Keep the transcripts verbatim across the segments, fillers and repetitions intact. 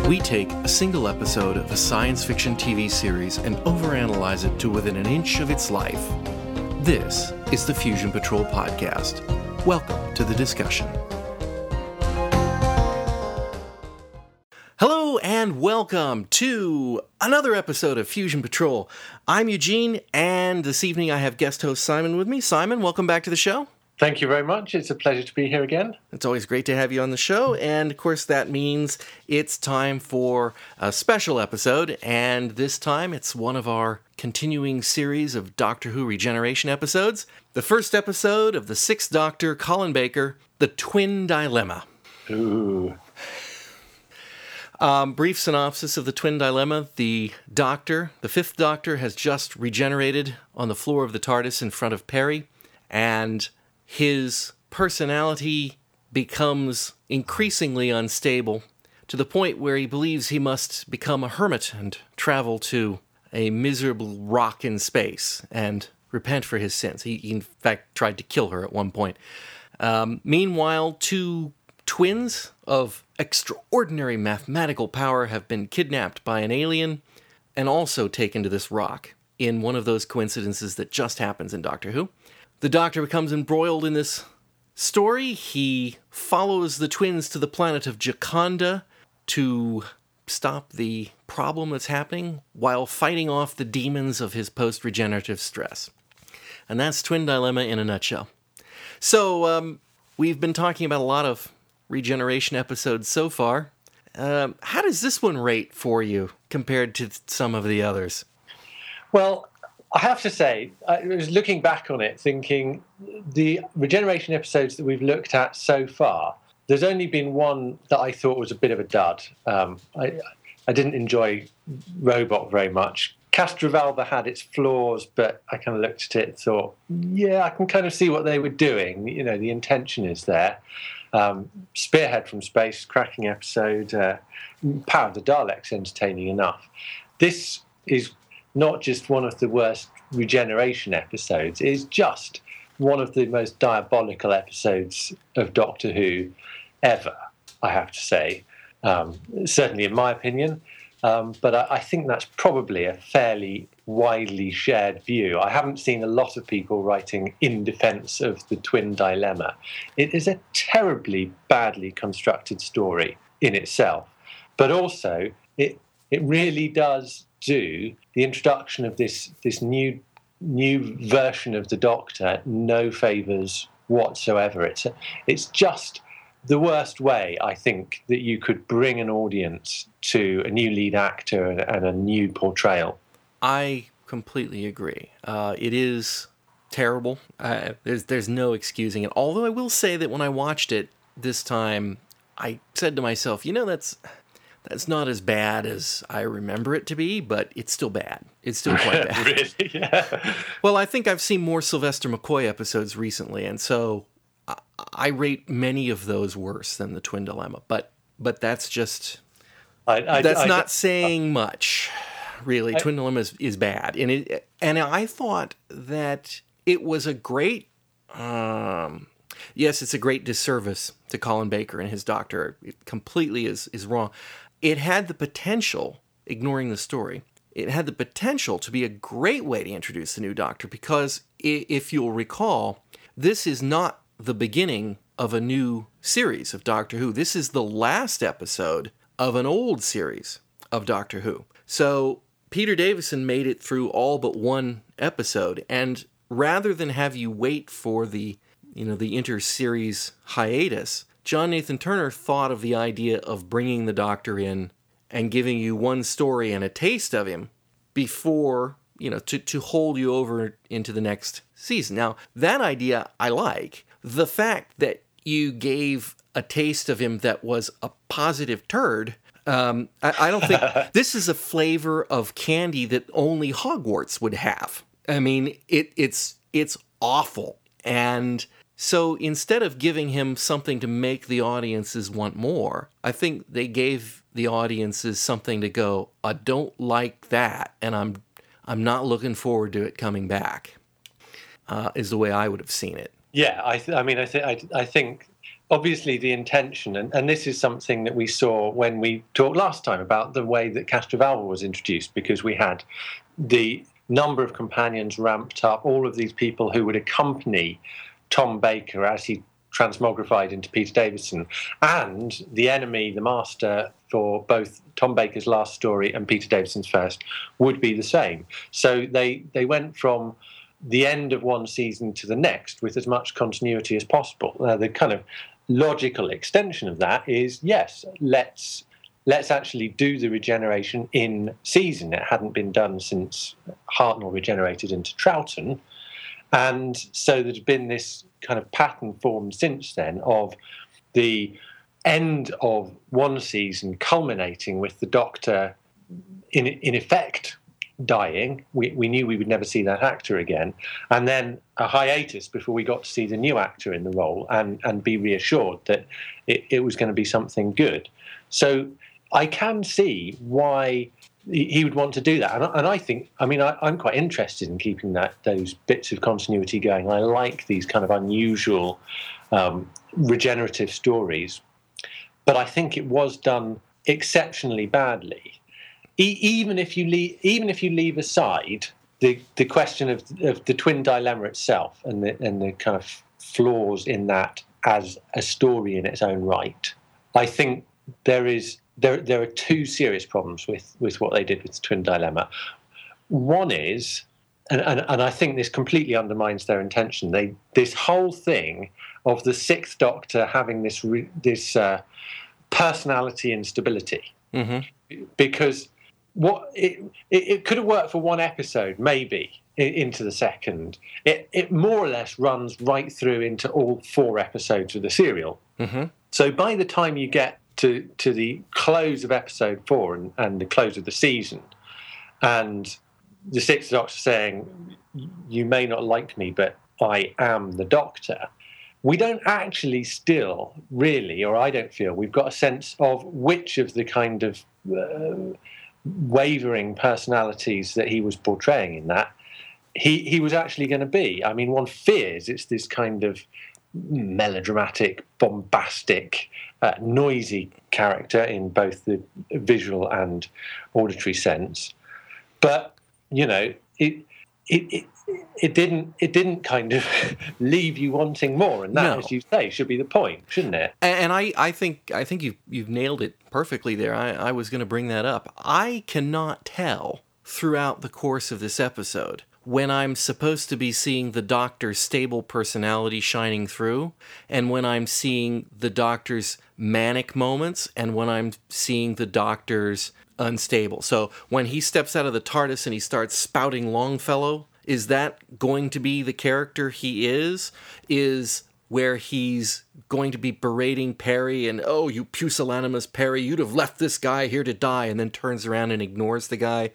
We take a single episode of a science fiction T V series and overanalyze it to within an inch of its life. This is the Fusion Patrol Podcast. Welcome to the discussion. Hello and welcome to another episode of Fusion Patrol. I'm Eugene, and this evening I have guest host Simon with me. Simon, welcome back to the show. Thank you very much. It's a pleasure to be here again. It's always great to have you on the show, and of course that means it's time for a special episode, and this time it's one of our continuing series of Doctor Who Regeneration episodes. The first episode of the Sixth Doctor, Colin Baker, The Twin Dilemma. Ooh. Um, brief synopsis of the Twin Dilemma. The Doctor, the Fifth Doctor, has just regenerated on the floor of the TARDIS in front of Peri, and his personality becomes increasingly unstable to the point where he believes he must become a hermit and travel to a miserable rock in space and repent for his sins. He, he in fact, tried to kill her at one point. Um, meanwhile, two twins of extraordinary mathematical power have been kidnapped by an alien and also taken to this rock in one of those coincidences that just happens in Doctor Who. The Doctor becomes embroiled in this story. He follows the twins to the planet of Jaconda to stop the problem that's happening while fighting off the demons of his post-regenerative stress. And that's Twin Dilemma in a nutshell. So, um, we've been talking about a lot of regeneration episodes so far. Um, how does this one rate for you compared to some of the others? Well, I have to say, I was looking back on it thinking the regeneration episodes that we've looked at so far, there's only been one that I thought was a bit of a dud. Um, I, I didn't enjoy Robot very much. Castrovalva had its flaws, but I kind of looked at it and thought, yeah, I can kind of see what they were doing. You know, the intention is there. Um, Spearhead from Space, cracking episode. Uh, Power of the Daleks, entertaining enough. This is not just one of the worst regeneration episodes, it is just one of the most diabolical episodes of Doctor Who ever, I have to say. Um, certainly in my opinion. Um, but I, I think that's probably a fairly widely shared view. I haven't seen a lot of people writing in defense of the Twin Dilemma. It is a terribly badly constructed story in itself, but also it it really does do the introduction of this this new new version of the Doctor no favours whatsoever. It's a, it's just the worst way, I think, that you could bring an audience to a new lead actor and, and a new portrayal. I completely agree. Uh, it is terrible. Uh, there's there's no excusing it. Although I will say that when I watched it this time, I said to myself, you know, that's that's not as bad as I remember it to be, but it's still bad. It's still quite bad. Really? Yeah. Well, I think I've seen more Sylvester McCoy episodes recently, and so I, I rate many of those worse than the Twin Dilemma. But but that's just I, I, that's I, not I, saying much, really. I, Twin Dilemma is, is bad, and it and I thought that it was a great. Um, yes, it's a great disservice to Colin Baker and his Doctor. It completely is is wrong. It had the potential, ignoring the story, it had the potential to be a great way to introduce the new Doctor, because if you'll recall, this is not the beginning of a new series of Doctor Who. This is the last episode of an old series of Doctor Who. So Peter Davison made it through all but one episode, and rather than have you wait for the, you know, the inter-series hiatus, John Nathan Turner thought of the idea of bringing the Doctor in and giving you one story and a taste of him before, you know, to, to hold you over into the next season. Now, that idea I like. The fact that you gave a taste of him that was a positive turd, um, I, I don't think this is a flavor of candy that only Hogwarts would have. I mean, it, it's it's awful. And so instead of giving him something to make the audiences want more, I think they gave the audiences something to go, I don't like that, and I'm I'm not looking forward to it coming back, uh, is the way I would have seen it. Yeah, I, th- I mean, I, th- I, I think obviously the intention, and, and this is something that we saw when we talked last time about the way that Castrovalva was introduced, because we had the number of companions ramped up, all of these people who would accompany Tom Baker as he transmogrified into Peter Davison, and the enemy, the master, for both Tom Baker's last story and Peter Davison's first would be the same. So they they went from the end of one season to the next with as much continuity as possible. Now, the kind of logical extension of that is, yes, let's let's actually do the regeneration in season. It hadn't been done since Hartnell regenerated into Troughton. And so there's been this kind of pattern formed since then of the end of one season culminating with the Doctor in in effect dying. We, we knew we would never see that actor again. And then a hiatus before we got to see the new actor in the role and, and be reassured that it, it was going to be something good. So I can see why he would want to do that. And, and I think, I mean, I, I'm quite interested in keeping that those bits of continuity going. I like these kind of unusual um, regenerative stories. But I think it was done exceptionally badly. Even if you leave, even if you leave aside the, the question of, of the twin dilemma itself and the, and the kind of flaws in that as a story in its own right, I think there is there there are two serious problems with, with what they did with the twin dilemma. One is, and, and, and I think this completely undermines their intention. They this whole thing of the Sixth Doctor having this re, this uh, personality instability, mm-hmm. because. What it, it, it could have worked for one episode, maybe into the second. It it more or less runs right through into all four episodes of the serial. Mm-hmm. So by the time you get to to the close of episode four and, and the close of the season, and the Sixth Doctor saying, "You may not like me, but I am the Doctor," we don't actually still really, or I don't feel, we've got a sense of which of the kind of Uh, wavering personalities that he was portraying in that he he was actually going to be. I mean, one fears it's this kind of melodramatic, bombastic, uh, noisy character in both the visual and auditory sense. But you know, it it it, it didn't it didn't kind of leave you wanting more, and that, no. as you say, should be the point, shouldn't it? And I, I think I think you've you've nailed it perfectly there. I, I was going to bring that up. I cannot tell throughout the course of this episode when I'm supposed to be seeing the Doctor's stable personality shining through, and when I'm seeing the Doctor's manic moments, and when I'm seeing the Doctor's unstable. So when he steps out of the TARDIS and he starts spouting Longfellow, is that going to be the character he is? Is where he's going to be berating Perry and, oh, you pusillanimous Perry, you'd have left this guy here to die, and then turns around and ignores the guy?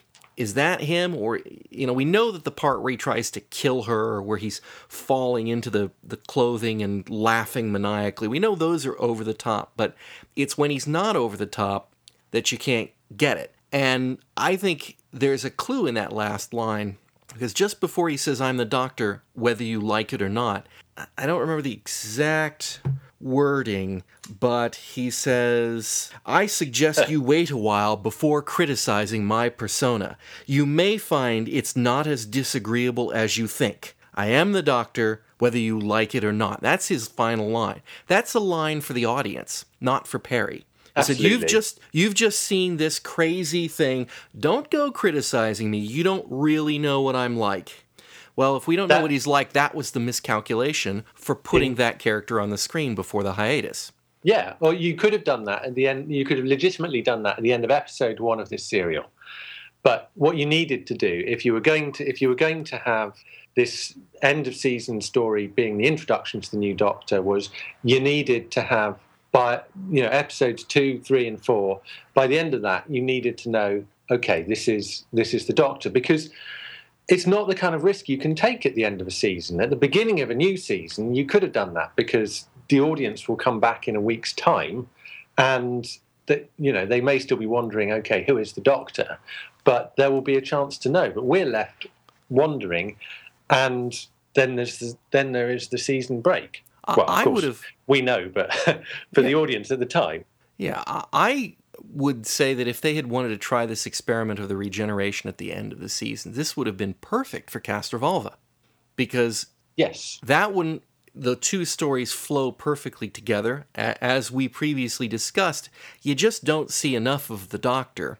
Is that him? Or, you know, we know that the part where he tries to kill her, or where he's falling into the, the clothing and laughing maniacally, we know those are over the top, but it's when he's not over the top that you can't get it. And I think there's a clue in that last line, because just before he says, "I'm the Doctor, whether you like it or not," I don't remember the exact wording, but he says, "I suggest you wait a while before criticizing my persona. You may find it's not as disagreeable as you think. I am the Doctor, whether you like it or not." That's his final line. That's a line for the audience, not for Perry. He said, you've just you've just seen this crazy thing. Don't go criticizing me. You don't really know what I'm like. Well, if we don't that, know what he's like, that was the miscalculation for putting yeah. that character on the screen before the hiatus. Yeah, well, you could have done that at the end. You could have legitimately done that at the end of episode one of this serial. But what you needed to do, if you were going to, if you were going to have this end of season story being the introduction to the new Doctor, was you needed to have, by you know episodes two, three, and four, by the end of that, you needed to know, okay, this is this is the Doctor, because it's not the kind of risk you can take at the end of a season. At the beginning of a new season, you could have done that, because the audience will come back in a week's time, and that you know they may still be wondering, okay, who is the Doctor? But there will be a chance to know. But we're left wondering, and then there's the, then there is the season break. Well, of I course, would have. we know, but for Yeah. the audience at the time. Yeah, I- I would say that if they had wanted to try this experiment of the regeneration at the end of the season, this would have been perfect for Castrovalva, because Yes. that wouldn't. The two stories flow perfectly together. A- As we previously discussed, you just don't see enough of the Doctor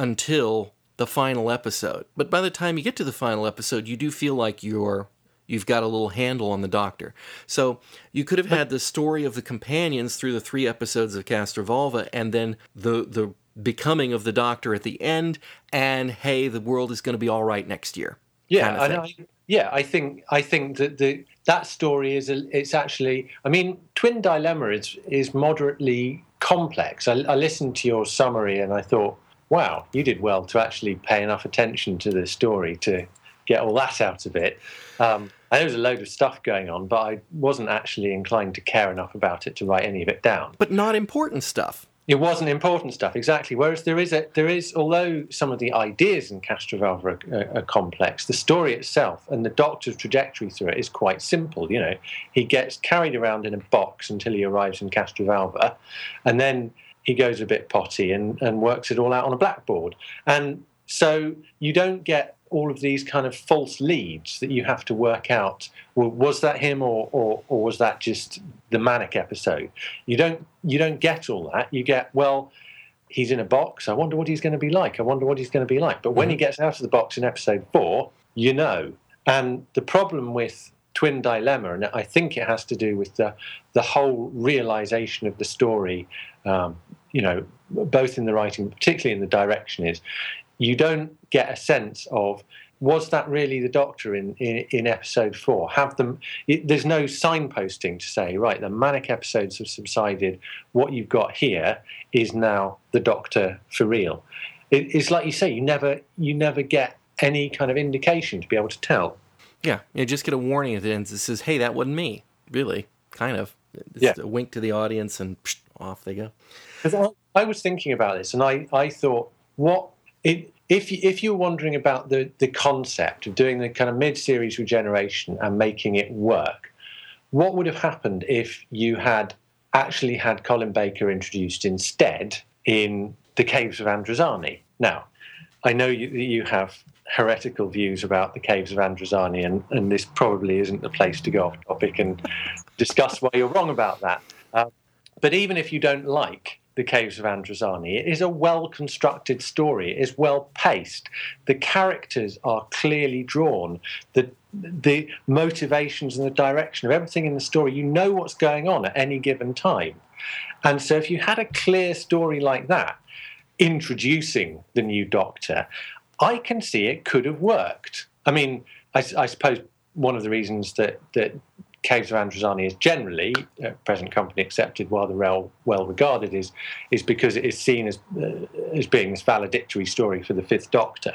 until the final episode. But by the time you get to the final episode, you do feel like you're you've got a little handle on the Doctor. So you could have had the story of the companions through the three episodes of Castrovalva, and then the the becoming of the Doctor at the end, and hey, the world is going to be all right next year. Yeah, kind of and I, yeah, I think I think that the that story is a, it's actually. I mean, Twin Dilemma is is moderately complex. I, I listened to your summary and I thought, wow, you did well to actually pay enough attention to the story to get all that out of it. Um, I know there's a load of stuff going on, but I wasn't actually inclined to care enough about it to write any of it down. But not important stuff. It wasn't important stuff, exactly. Whereas there is, a, there is, although some of the ideas in Castrovalva are, are, are complex, the story itself and the Doctor's trajectory through it is quite simple. You know, he gets carried around in a box until he arrives in Castrovalva, and then he goes a bit potty and, and works it all out on a blackboard. And so you don't get all of these kind of false leads that you have to work out. Well, was that him, or, or or was that just the manic episode? You don't you don't get all that. You get, well, he's in a box. I wonder what he's going to be like. I wonder what he's going to be like. But when he gets out of the box in episode four, you know. And the problem with Twin Dilemma, and I think it has to do with the the whole realization of the story, um, you know, both in the writing, particularly in the direction, is you don't get a sense of, was that really the Doctor in, in, in episode four? Have them? It, there's no signposting to say, right, the manic episodes have subsided. What you've got here is now the Doctor for real. It, it's like you say, you never you never get any kind of indication to be able to tell. Yeah, you just get a warning at the end that says, hey, that wasn't me. Really, kind of. It's Yeah. a wink to the audience, and psh, off they go. Because I, I was thinking about this, and I, I thought, what it, if you, if you're wondering about the, the concept of doing the kind of mid-series regeneration and making it work, what would have happened if you had actually had Colin Baker introduced instead in the Caves of Androzani? Now, I know you, you have heretical views about the Caves of Androzani, and, and this probably isn't the place to go off topic and discuss why you're wrong about that. Uh, but even if you don't like the Caves of Androzani, it is a well-constructed story. It is well-paced. The characters are clearly drawn. The the motivations and the direction of everything in the story, you know what's going on at any given time. And so if you had a clear story like that, introducing the new Doctor, I can see it could have worked. I mean, I, I suppose one of the reasons that, that Caves of Androzani is generally, uh, present company accepted, rather well, well regarded, is is because it is seen as uh, as being this valedictory story for the Fifth Doctor,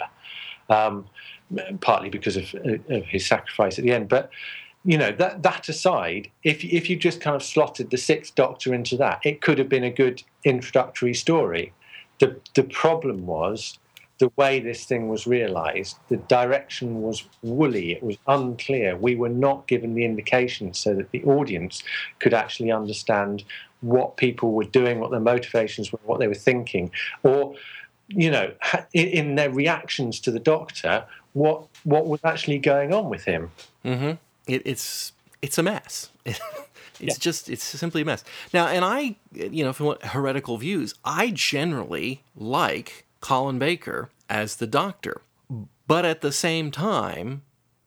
um, partly because of, of his sacrifice at the end. But you know, that that aside, if if you just kind of slotted the Sixth Doctor into that, it could have been a good introductory story. The the problem was the way this thing was realised. The direction was woolly. It was unclear. We were not given the indication so that the audience could actually understand what people were doing, what their motivations were, what they were thinking, or, you know, in their reactions to the Doctor, what what was actually going on with him. Mm-hmm. It, it's it's a mess. It's Yeah. just, it's simply a mess. Now, and I, you know, if you want heretical views, I generally like Colin Baker as the Doctor. But at the same time,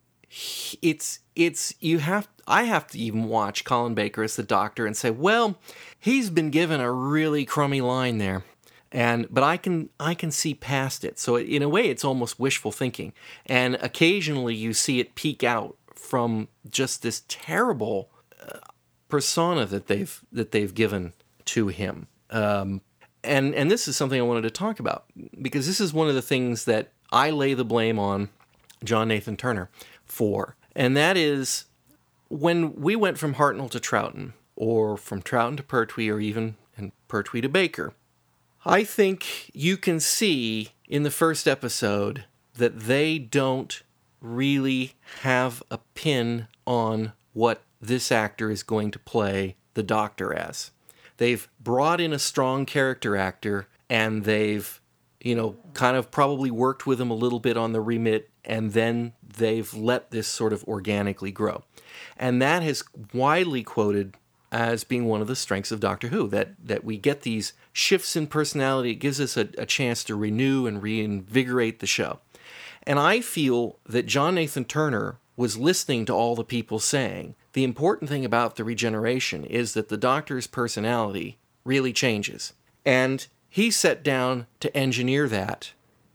it's, it's, you have, I have to even watch Colin Baker as the Doctor and say, well, he's been given a really crummy line there. And, but I can, I can see past it. So in a way, it's almost wishful thinking. And occasionally you see it peek out from just this terrible uh, persona that they've that they've given to him, um, and and this is something I wanted to talk about, because this is one of the things that I lay the blame on John Nathan Turner for, and that is when we went from Hartnell to Troughton, or from Troughton to Pertwee, or even and Pertwee to Baker. I think you can see in the first episode that they don't really have a pin on what this actor is going to play the Doctor as. They've brought in a strong character actor, and they've, you know, kind of probably worked with him a little bit on the remit, and then they've let this sort of organically grow. And that has widely quoted as being one of the strengths of Doctor Who, that that we get these shifts in personality. It gives us a, a chance to renew and reinvigorate the show. And I feel that John Nathan Turner was listening to all the people saying, the important thing about the regeneration is that the Doctor's personality really changes. And he sat down to engineer that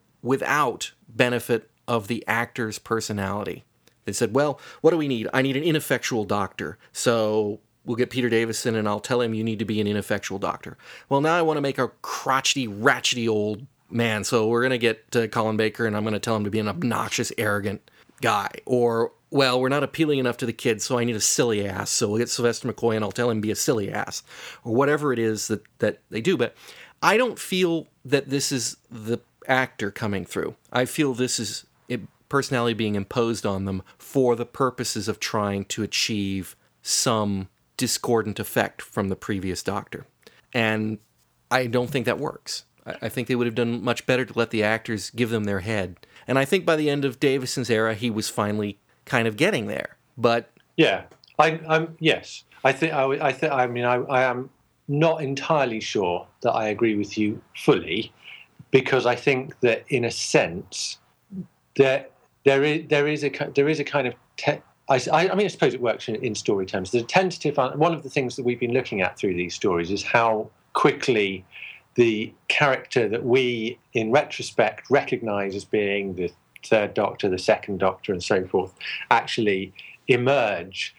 without benefit of the actor's personality. They said, well, what do we need? I need an ineffectual doctor. So we'll get Peter Davison and I'll tell him you need to be an ineffectual doctor. Well, now I want to make a crotchety, ratchety old man. So we're going to get uh, Colin Baker and I'm going to tell him to be an obnoxious, arrogant guy. Or, well, we're not appealing enough to the kids, so I need a silly ass. So we'll get Sylvester McCoy and I'll tell him to be a silly ass. Or whatever it is that, that they do. But I don't feel that this is the actor coming through. I feel this is it, personality being imposed on them for the purposes of trying to achieve some discordant effect from the previous Doctor. And I don't think that works. I, I think they would have done much better to let the actors give them their head. And I think by the end of Davison's era, he was finally kind of getting there. But yeah, I, I'm yes, I think I, I think I mean I, I am not entirely sure that I agree with you fully, because I think that in a sense there there is there is a there is a kind of te- I, I mean I suppose it works in, in story terms. The tentative one of the things that we've been looking at through these stories is how quickly the character that we in retrospect recognise as being the third Doctor, the second Doctor, and so forth, actually emerge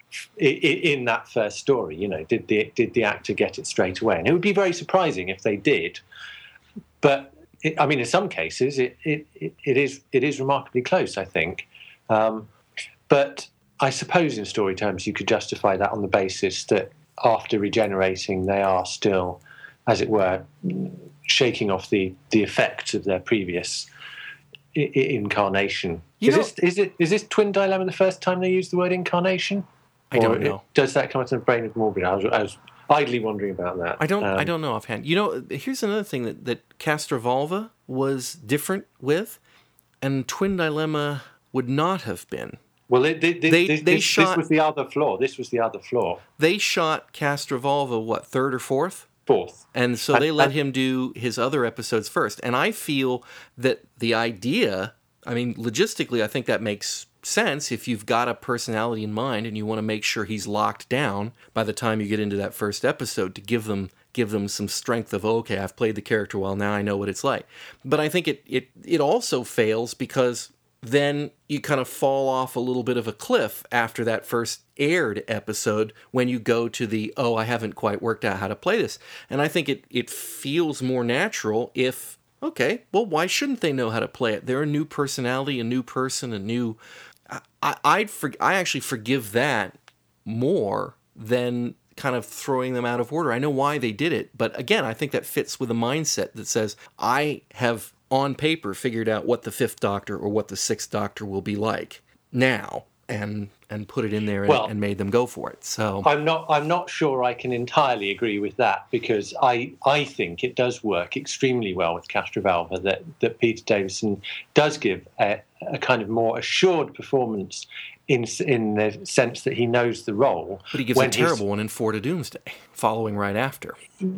in that first story. You know, did the did the actor get it straight away? And it would be very surprising if they did. But it, I mean, in some cases, it it, it is it is remarkably close, I think. Um, but I suppose, in story terms, you could justify that on the basis that after regenerating, they are still, as it were, shaking off the the effects of their previous I- I- incarnation. You is know, this is it is this twin dilemma the first time they used the word incarnation? I don't Or know. It, does that come into the brain of Morbid? I was, I was idly wondering about that. I don't. Um, I don't know offhand. You know, here's another thing that that Castrovalva was different with, and Twin Dilemma would not have been. Well, it, it, They- this, they this, shot- this was the other flaw. This was the other flaw. They shot Castrovalva what, third or fourth? Fourth. And so And- they let and- him do his other episodes first. And I feel that the idea, I mean, logistically, I think that makes sense if you've got a personality in mind and you want to make sure he's locked down by the time you get into that first episode to give them give them some strength of, okay, I've played the character well, now I know what it's like. But I think it it it also fails because then you kind of fall off a little bit of a cliff after that first aired episode when you go to the, oh, I haven't quite worked out how to play this. And I think it, it feels more natural if, okay, well, why shouldn't they know how to play it? They're a new personality, a new person, a new... I, I'd for, I actually forgive that more than kind of throwing them out of order. I know why they did it, but again, I think that fits with a mindset that says, I have... on paper figured out what the fifth Doctor or what the sixth Doctor will be like now, and and put it in there and, Well, and made them go for it. So I'm not. I'm not sure I can entirely agree with that, because I I think it does work extremely well with Castrovalva that that Peter Davison does give a, a kind of more assured performance in in the sense that he knows the role. but he gives a terrible one in Four to Doomsday, following right after.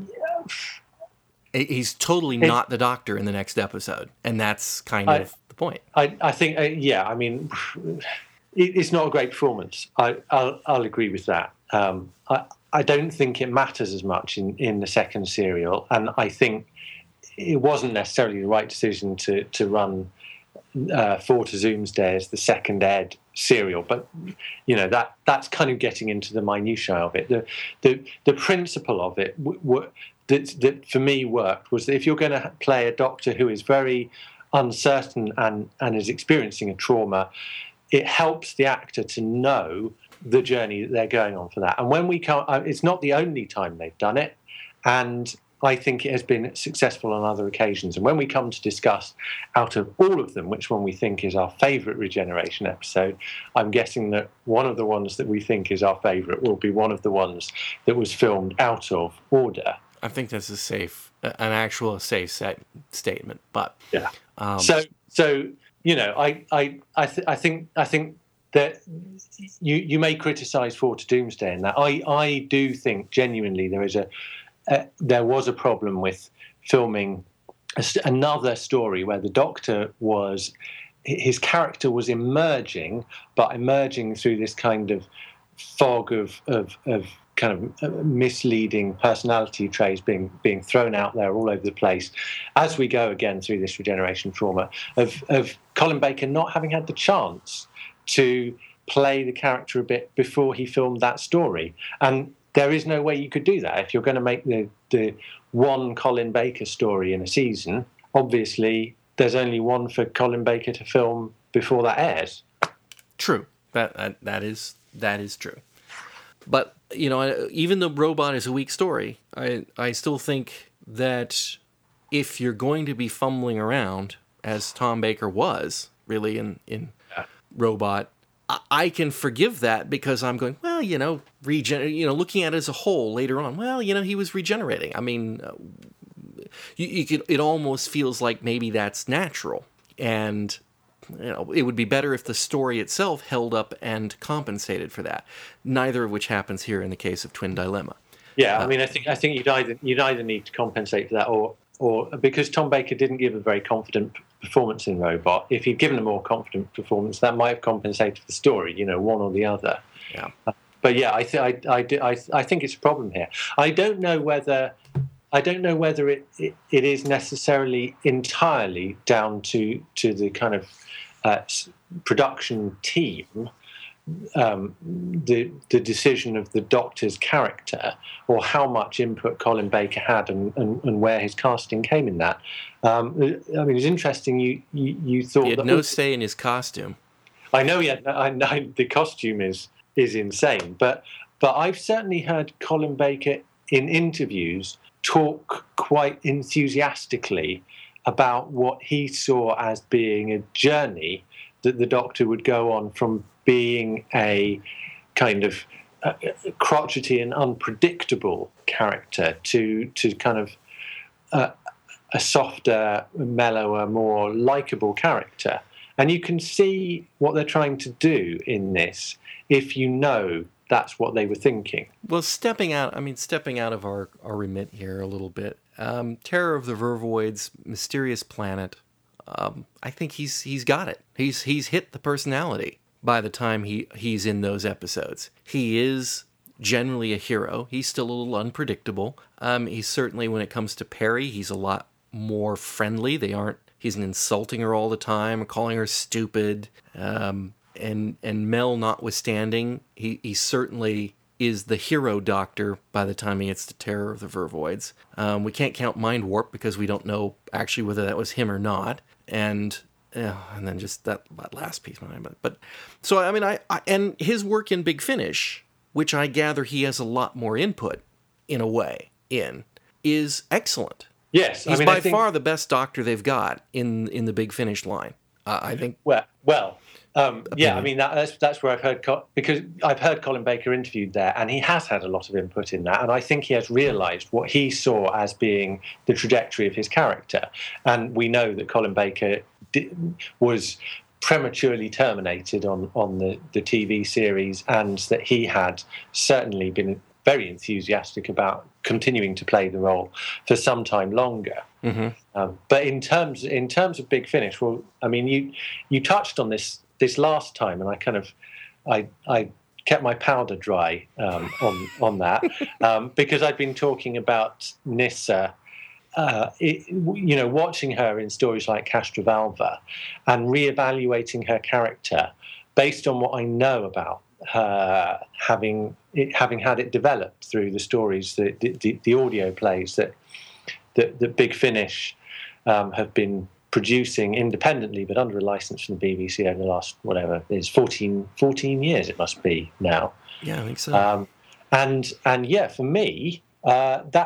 He's totally not the Doctor in the next episode, and that's kind I, of the point. I, I think, uh, yeah, I mean, it, it's not a great performance. I, I'll, I'll agree with that. Um, I, I don't think it matters as much in, in the second serial, and I think it wasn't necessarily the right decision to, to run uh, Four to Doomsday as the second Ed serial. But, you know, that that's kind of getting into the minutiae of it. The the, the principle of it w- w- that, that for me worked was that if you're going to play a Doctor who is very uncertain and, and is experiencing a trauma, it helps the actor to know the journey that they're going on for that. And when we come, it's not the only time they've done it, and I think it has been successful on other occasions. And when we come to discuss out of all of them, which one we think is our favourite Regeneration episode, I'm guessing that one of the ones that we think is our favourite will be one of the ones that was filmed out of order. I think that's a safe, an actual safe set statement. But yeah, um, so so you know, I I I, th- I think I think that you you may criticise Four to Doomsday in that. I I do think genuinely there is a uh, there was a problem with filming a, another story where the Doctor was his character was emerging, but emerging through this kind of fog of of, of kind of misleading personality traits being being thrown out there all over the place as we go again through this regeneration trauma of of Colin Baker not having had the chance to play the character a bit before he filmed that story. And there is no way you could do that. If you're going to make the the one Colin Baker story in a season, obviously there's only one for Colin Baker to film before that airs. True. That that, that is that is true. But, you know, even though Robot is a weak story, I, I still think that if you're going to be fumbling around, as Tom Baker was, really, in, in yeah. Robot, I, I can forgive that because I'm going, well, you know, regen- you know, looking at it as a whole later on, well, you know, he was regenerating. I mean, uh, you, you could, it almost feels like maybe that's natural. And you know, it would be better if the story itself held up and compensated for that. Neither of which happens here in the case of Twin Dilemma. Yeah, I mean, I think I think you'd either you'd either need to compensate for that, or or because Tom Baker didn't give a very confident performance in Robot. If he'd given a more confident performance, that might have compensated the story. You know, one or the other. Yeah. Uh, but yeah, I think I, I, I I think it's a problem here. I don't know whether. I don't know whether it, it, it is necessarily entirely down to to the kind of uh, production team, um, the the decision of the Doctor's character, or how much input Colin Baker had, and, and, and where his casting came in that. Um, I mean, it's interesting. You you, you thought he had that, no say in his costume. I know he had. I know the costume is is insane, but but I've certainly heard Colin Baker in interviews talk quite enthusiastically about what he saw as being a journey that the Doctor would go on from being a kind of uh, crotchety and unpredictable character to to kind of uh, a softer, mellower, more likable character. And you can see what they're trying to do in this if you know that's what they were thinking. Well, stepping out, I mean, stepping out of our, our remit here a little bit, um, Terror of the Vervoids, Mysterious Planet, um, I think he's he's got it. He's he's hit the personality by the time he, he's in those episodes. He is generally a hero. He's still a little unpredictable. Um, he's certainly, when it comes to Perry, he's a lot more friendly. They aren't, he's insulting her all the time, or calling her stupid, um, And and Mel notwithstanding, he, he certainly is the hero Doctor by the time he gets to Terror of the Vervoids. Um, we can't count Mind Warp because we don't know actually whether that was him or not. And uh, and then just that, that last piece. But, but so, I mean, I, I and his work in Big Finish, which I gather he has a lot more input, in a way, in, is excellent. Yes. He's I mean, by I think, far the best Doctor they've got in, in the Big Finish line. Uh, I think. Well, well. Um, yeah, I mean that, that's that's where I've heard because I've heard Colin Baker interviewed there, and he has had a lot of input in that, and I think he has realised what he saw as being the trajectory of his character, and we know that Colin Baker di- was prematurely terminated on on the, the T V series, and that he had certainly been very enthusiastic about continuing to play the role for some time longer. Mm-hmm. Um, but in terms in terms of Big Finish, well, I mean you you touched on this. This last time, and I kind of, I I kept my powder dry um, on on that um, because I'd been talking about Nyssa, uh, it, you know, watching her in stories like Castrovalva, and reevaluating her character based on what I know about her, having it, having had it developed through the stories, the the, the audio plays that that, that Big Finish um, have been producing independently, but under a license from the B B C over the last, whatever, it's fourteen, fourteen years it must be now. Yeah, I think so. Um, and, and yeah, for me, uh, that's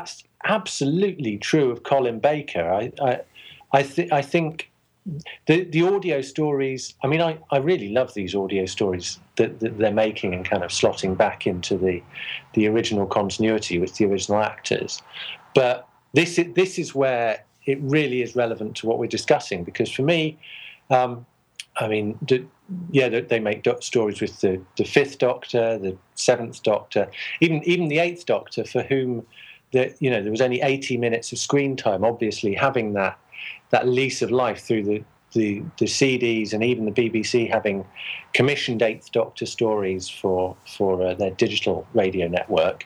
absolutely true of Colin Baker. I I I, th- I think the the audio stories. I mean, I, I really love these audio stories that, that they're making and kind of slotting back into the the original continuity with the original actors. But this is, this is where it really is relevant to what we're discussing, because for me, um, I mean, the, yeah, they make do- stories with the, the Fifth Doctor, the Seventh Doctor, even even the Eighth Doctor, for whom the, you know there was only eighty minutes of screen time. Obviously, having that that lease of life through the the, the C Ds, and even the B B C having commissioned Eighth Doctor stories for for uh, their digital radio network.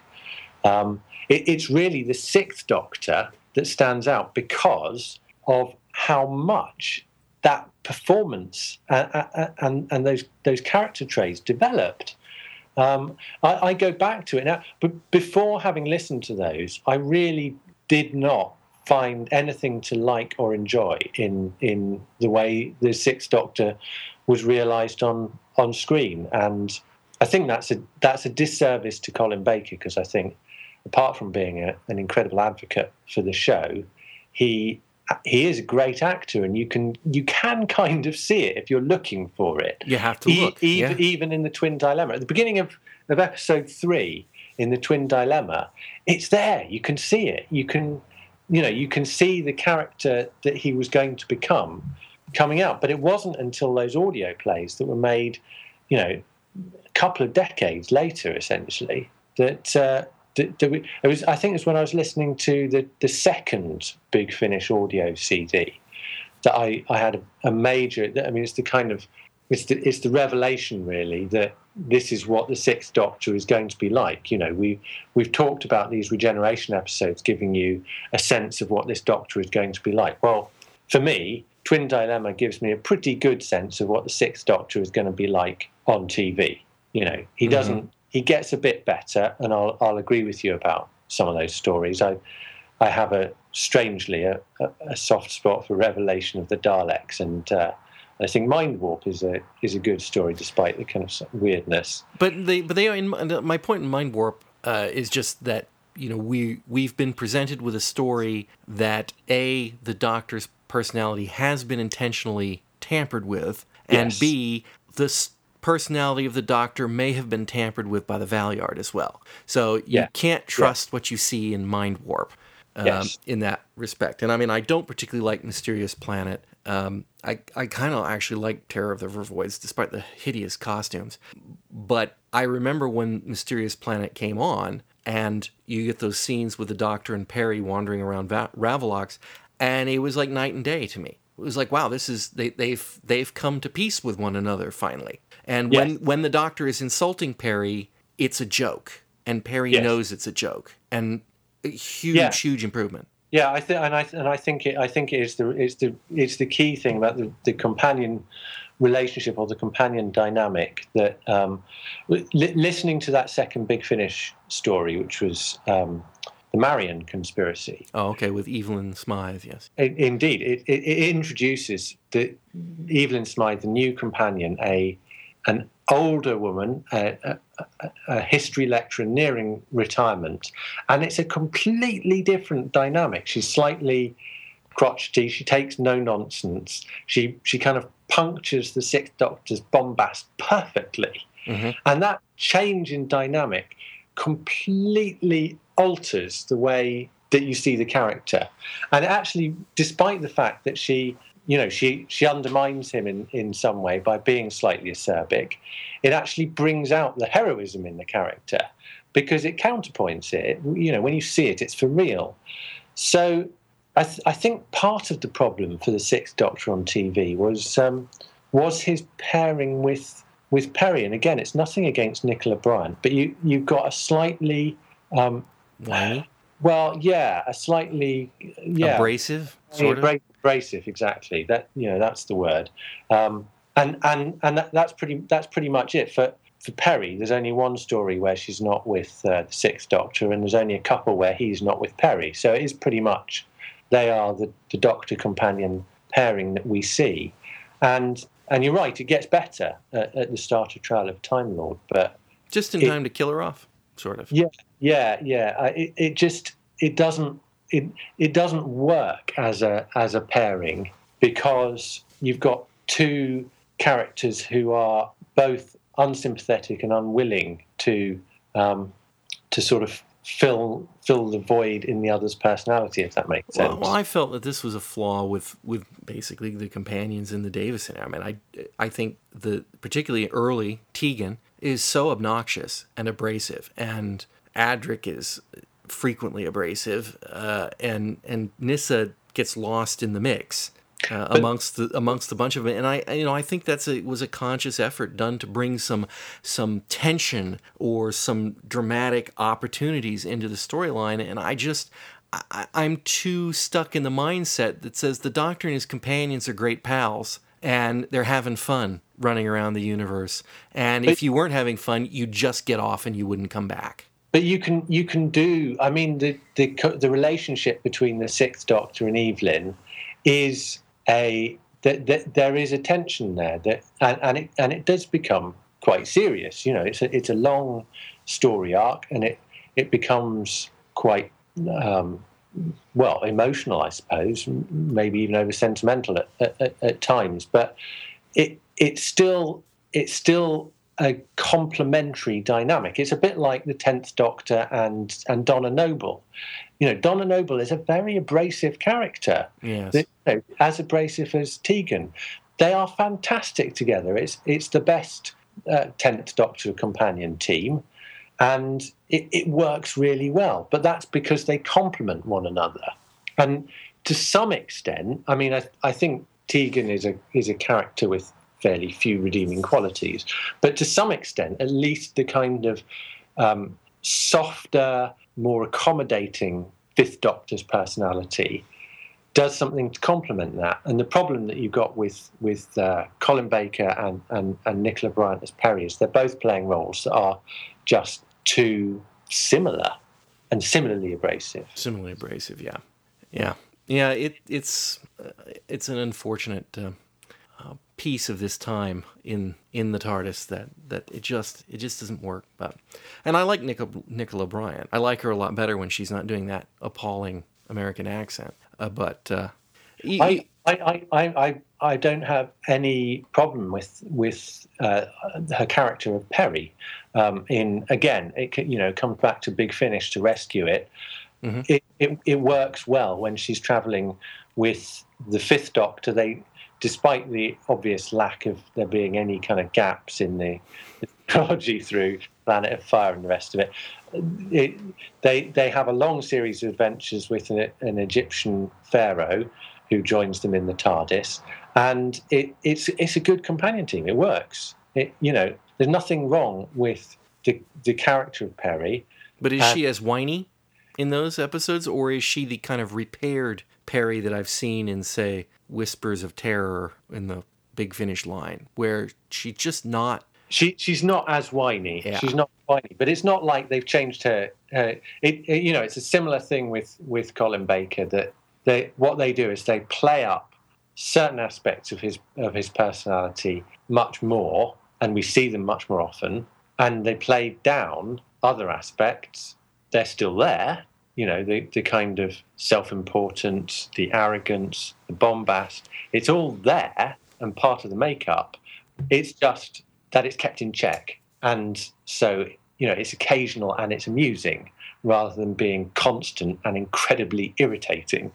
Um, it, it's really the Sixth Doctor that stands out because of how much that performance and, and, and those those character traits developed. Um, I, I go back to it now, but before having listened to those, I really did not find anything to like or enjoy in in the way the Sixth Doctor was realised on on screen, and I think that's a that's a disservice to Colin Baker, because I think, apart from being a, an incredible advocate for the show, he he is a great actor, and you can you can kind of see it if you're looking for it. You have to look. E- even, yeah. even in the Twin Dilemma. At the beginning of, of episode three, in the Twin Dilemma, it's there. You can see it. You can, you know, you can see the character that he was going to become coming out. But it wasn't until those audio plays that were made, you know, a couple of decades later, essentially, that... Uh, It was, I think it was when I was listening to the, the second Big Finish audio C D that I, I had a, a major. I mean, it's the kind of it's the it's the revelation, really, that this is what the Sixth Doctor is going to be like. You know, we we've talked about these regeneration episodes giving you a sense of what this Doctor is going to be like. Well, for me, Twin Dilemma gives me a pretty good sense of what the Sixth Doctor is going to be like on T V. You know, he doesn't. Mm-hmm. He gets a bit better, and I'll, I'll agree with you about some of those stories. I, I have a strangely a, a, a soft spot for Revelation of the Daleks, and uh, I think Mind Warp is a is a good story despite the kind of weirdness. But they, but they, in my point in Mind Warp uh, is just that, you know, we we've been presented with a story that A, the Doctor's personality has been intentionally tampered with, and yes. B, the personality of the Doctor may have been tampered with by the Valeyard as well. So you yeah. can't trust yeah. what you see in Mind Warp um, yes. in that respect. And I mean, I don't particularly like Mysterious Planet. Um, I, I kind of actually like Terror of the Vervoids, despite the hideous costumes. But I remember when Mysterious Planet came on, and you get those scenes with the Doctor and Perry wandering around Va- Ravolox, and it was like night and day to me. It was like, wow, this is they, they've they've come to peace with one another finally. And when, yes. when the Doctor is insulting Perry, it's a joke, and Perry yes. knows it's a joke, and a huge, yeah. huge improvement. Yeah, I think, and I and I think it, I think it is the it's the it's the key thing about the, the companion relationship or the companion dynamic that um, li- listening to that second Big Finish story, which was um, the Marion conspiracy. Oh, okay, with Evelyn Smythe, yes. It, indeed, it, it, it introduces the Evelyn Smythe, the new companion, a an older woman, a, a, a history lecturer nearing retirement, and it's a completely different dynamic. She's slightly crotchety. She takes no nonsense. She she kind of punctures the Sixth Doctor's bombast perfectly, mm-hmm. and that change in dynamic completely alters the way that you see the character. And actually, despite the fact that she you know, she, she undermines him in, in some way by being slightly acerbic, it actually brings out the heroism in the character because it counterpoints it. You know, when you see it, it's for real. So I, th- I think part of the problem for the Sixth Doctor on T V was um, was his pairing with with Perry. And again, it's nothing against Nicola Bryant, but you, you've got a slightly... Um, Why? Well, yeah, a slightly... yeah, abrasive, sort of? Abrasive, exactly. That you know, that's the word. Um, and and and that, that's pretty that's pretty much it for for Perry. There's only one story where she's not with uh, the Sixth Doctor, and there's only a couple where he's not with Perry. So it is pretty much they are the, the Doctor companion pairing that we see. And and you're right, it gets better at, at the start of Trial of Time Lord, but just in it, time to kill her off, sort of. Yeah, yeah, yeah. Uh, it, it just it doesn't. it it doesn't work as a as a pairing because you've got two characters who are both unsympathetic and unwilling to um, to sort of fill fill the void in the other's personality, if that makes sense. Well, well, I felt that this was a flaw with, with basically the companions in the Davison. I mean, I I think the particularly early Tegan is so obnoxious and abrasive, and Adric is frequently abrasive, uh, and and Nyssa gets lost in the mix. Uh, amongst the amongst a bunch of it, and I you know I think that's a was a conscious effort done to bring some some tension or some dramatic opportunities into the storyline, and I just I, I'm too stuck in the mindset that says the Doctor and his companions are great pals and they're having fun running around the universe, and but, if you weren't having fun, you'd just get off and you wouldn't come back. But you can you can do. I mean, the the the relationship between the Sixth Doctor and Evelyn is. A that, that there is a tension there that and, and it and it does become quite serious. You know, it's a it's a long story arc, and it it becomes quite um, well emotional, I suppose, maybe even over sentimental at, at, at times. But it it's still it's still a complementary dynamic. It's a bit like the Tenth Doctor and and Donna Noble. You know, Donna Noble is a very abrasive character. Yes. That, you know, as abrasive as Tegan. They are fantastic together. It's it's the best uh, Tenth Doctor companion team, and it, it works really well. But that's because they complement one another. And to some extent, I mean, I, I think Tegan is a is a character with fairly few redeeming qualities. But to some extent, at least the kind of um, softer, more accommodating Fifth Doctor's personality does something to complement that. And the problem that you've got with with uh, Colin Baker and, and, and Nicola Bryant as Perry is they're both playing roles that are just too similar and similarly abrasive. Similarly abrasive, yeah. Yeah. Yeah, it, it's uh, it's an unfortunate uh, uh, piece of this time in in the TARDIS that, that it just it just doesn't work. But and I like Nicola, Nicola Bryant. I like her a lot better when she's not doing that appalling American accent. Uh, but uh, he, I, I, I, I, I don't have any problem with with uh, her character of Perry. Um, in again, it you know comes back to Big Finish to rescue it. Mm-hmm. It, it it works well when she's travelling with the Fifth Doctor. They, despite the obvious lack of there being any kind of gaps in the, the technology through Planet of Fire and the rest of it, it they they have a long series of adventures with an, an Egyptian pharaoh who joins them in the TARDIS, and it, it's it's a good companion team. It works. It you know there's nothing wrong with the the character of Perry. But is and, she as whiny in those episodes, or is she the kind of repaired Perry that I've seen in, say, Whispers of Terror in the Big Finish line, where she's just not... She She's not as whiny. Yeah. She's not whiny, but it's not like they've changed her... her it, it, you know, it's a similar thing with, with Colin Baker, that they what they do is they play up certain aspects of his of his personality much more, and we see them much more often, and they play down other aspects. They're still there, you know, the, the kind of self-importance, the arrogance, the bombast. It's all there and part of the makeup. It's just that it's kept in check. And so, you know, it's occasional and it's amusing rather than being constant and incredibly irritating.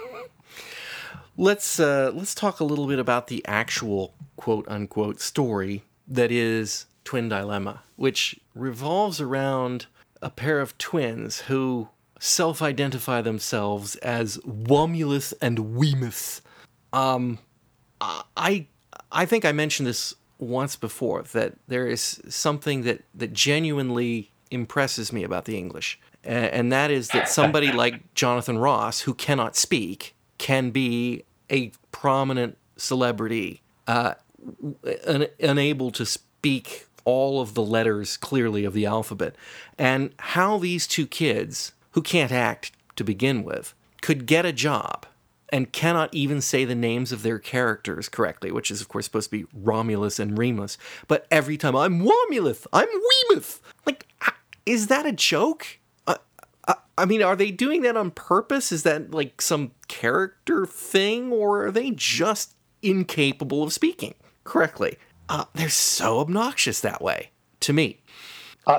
Let's uh, let's talk a little bit about the actual quote-unquote story that is Twin Dilemma, which revolves around a pair of twins who self-identify themselves as Womulus and Weemus. Um, I I think I mentioned this once before, that there is something that, that genuinely impresses me about the English, and that is that somebody like Jonathan Ross, who cannot speak, can be a prominent celebrity, uh, un- unable to speak all of the letters clearly of the alphabet, and how these two kids, who can't act to begin with, could get a job and cannot even say the names of their characters correctly, which is, of course, supposed to be Romulus and Remus. But every time, I'm Womulus, I'm Weemus. Like, is that a joke? Uh, uh, I mean, are they doing that on purpose? Is that like some character thing, or are they just incapable of speaking correctly? Uh, they're so obnoxious that way to me. Uh,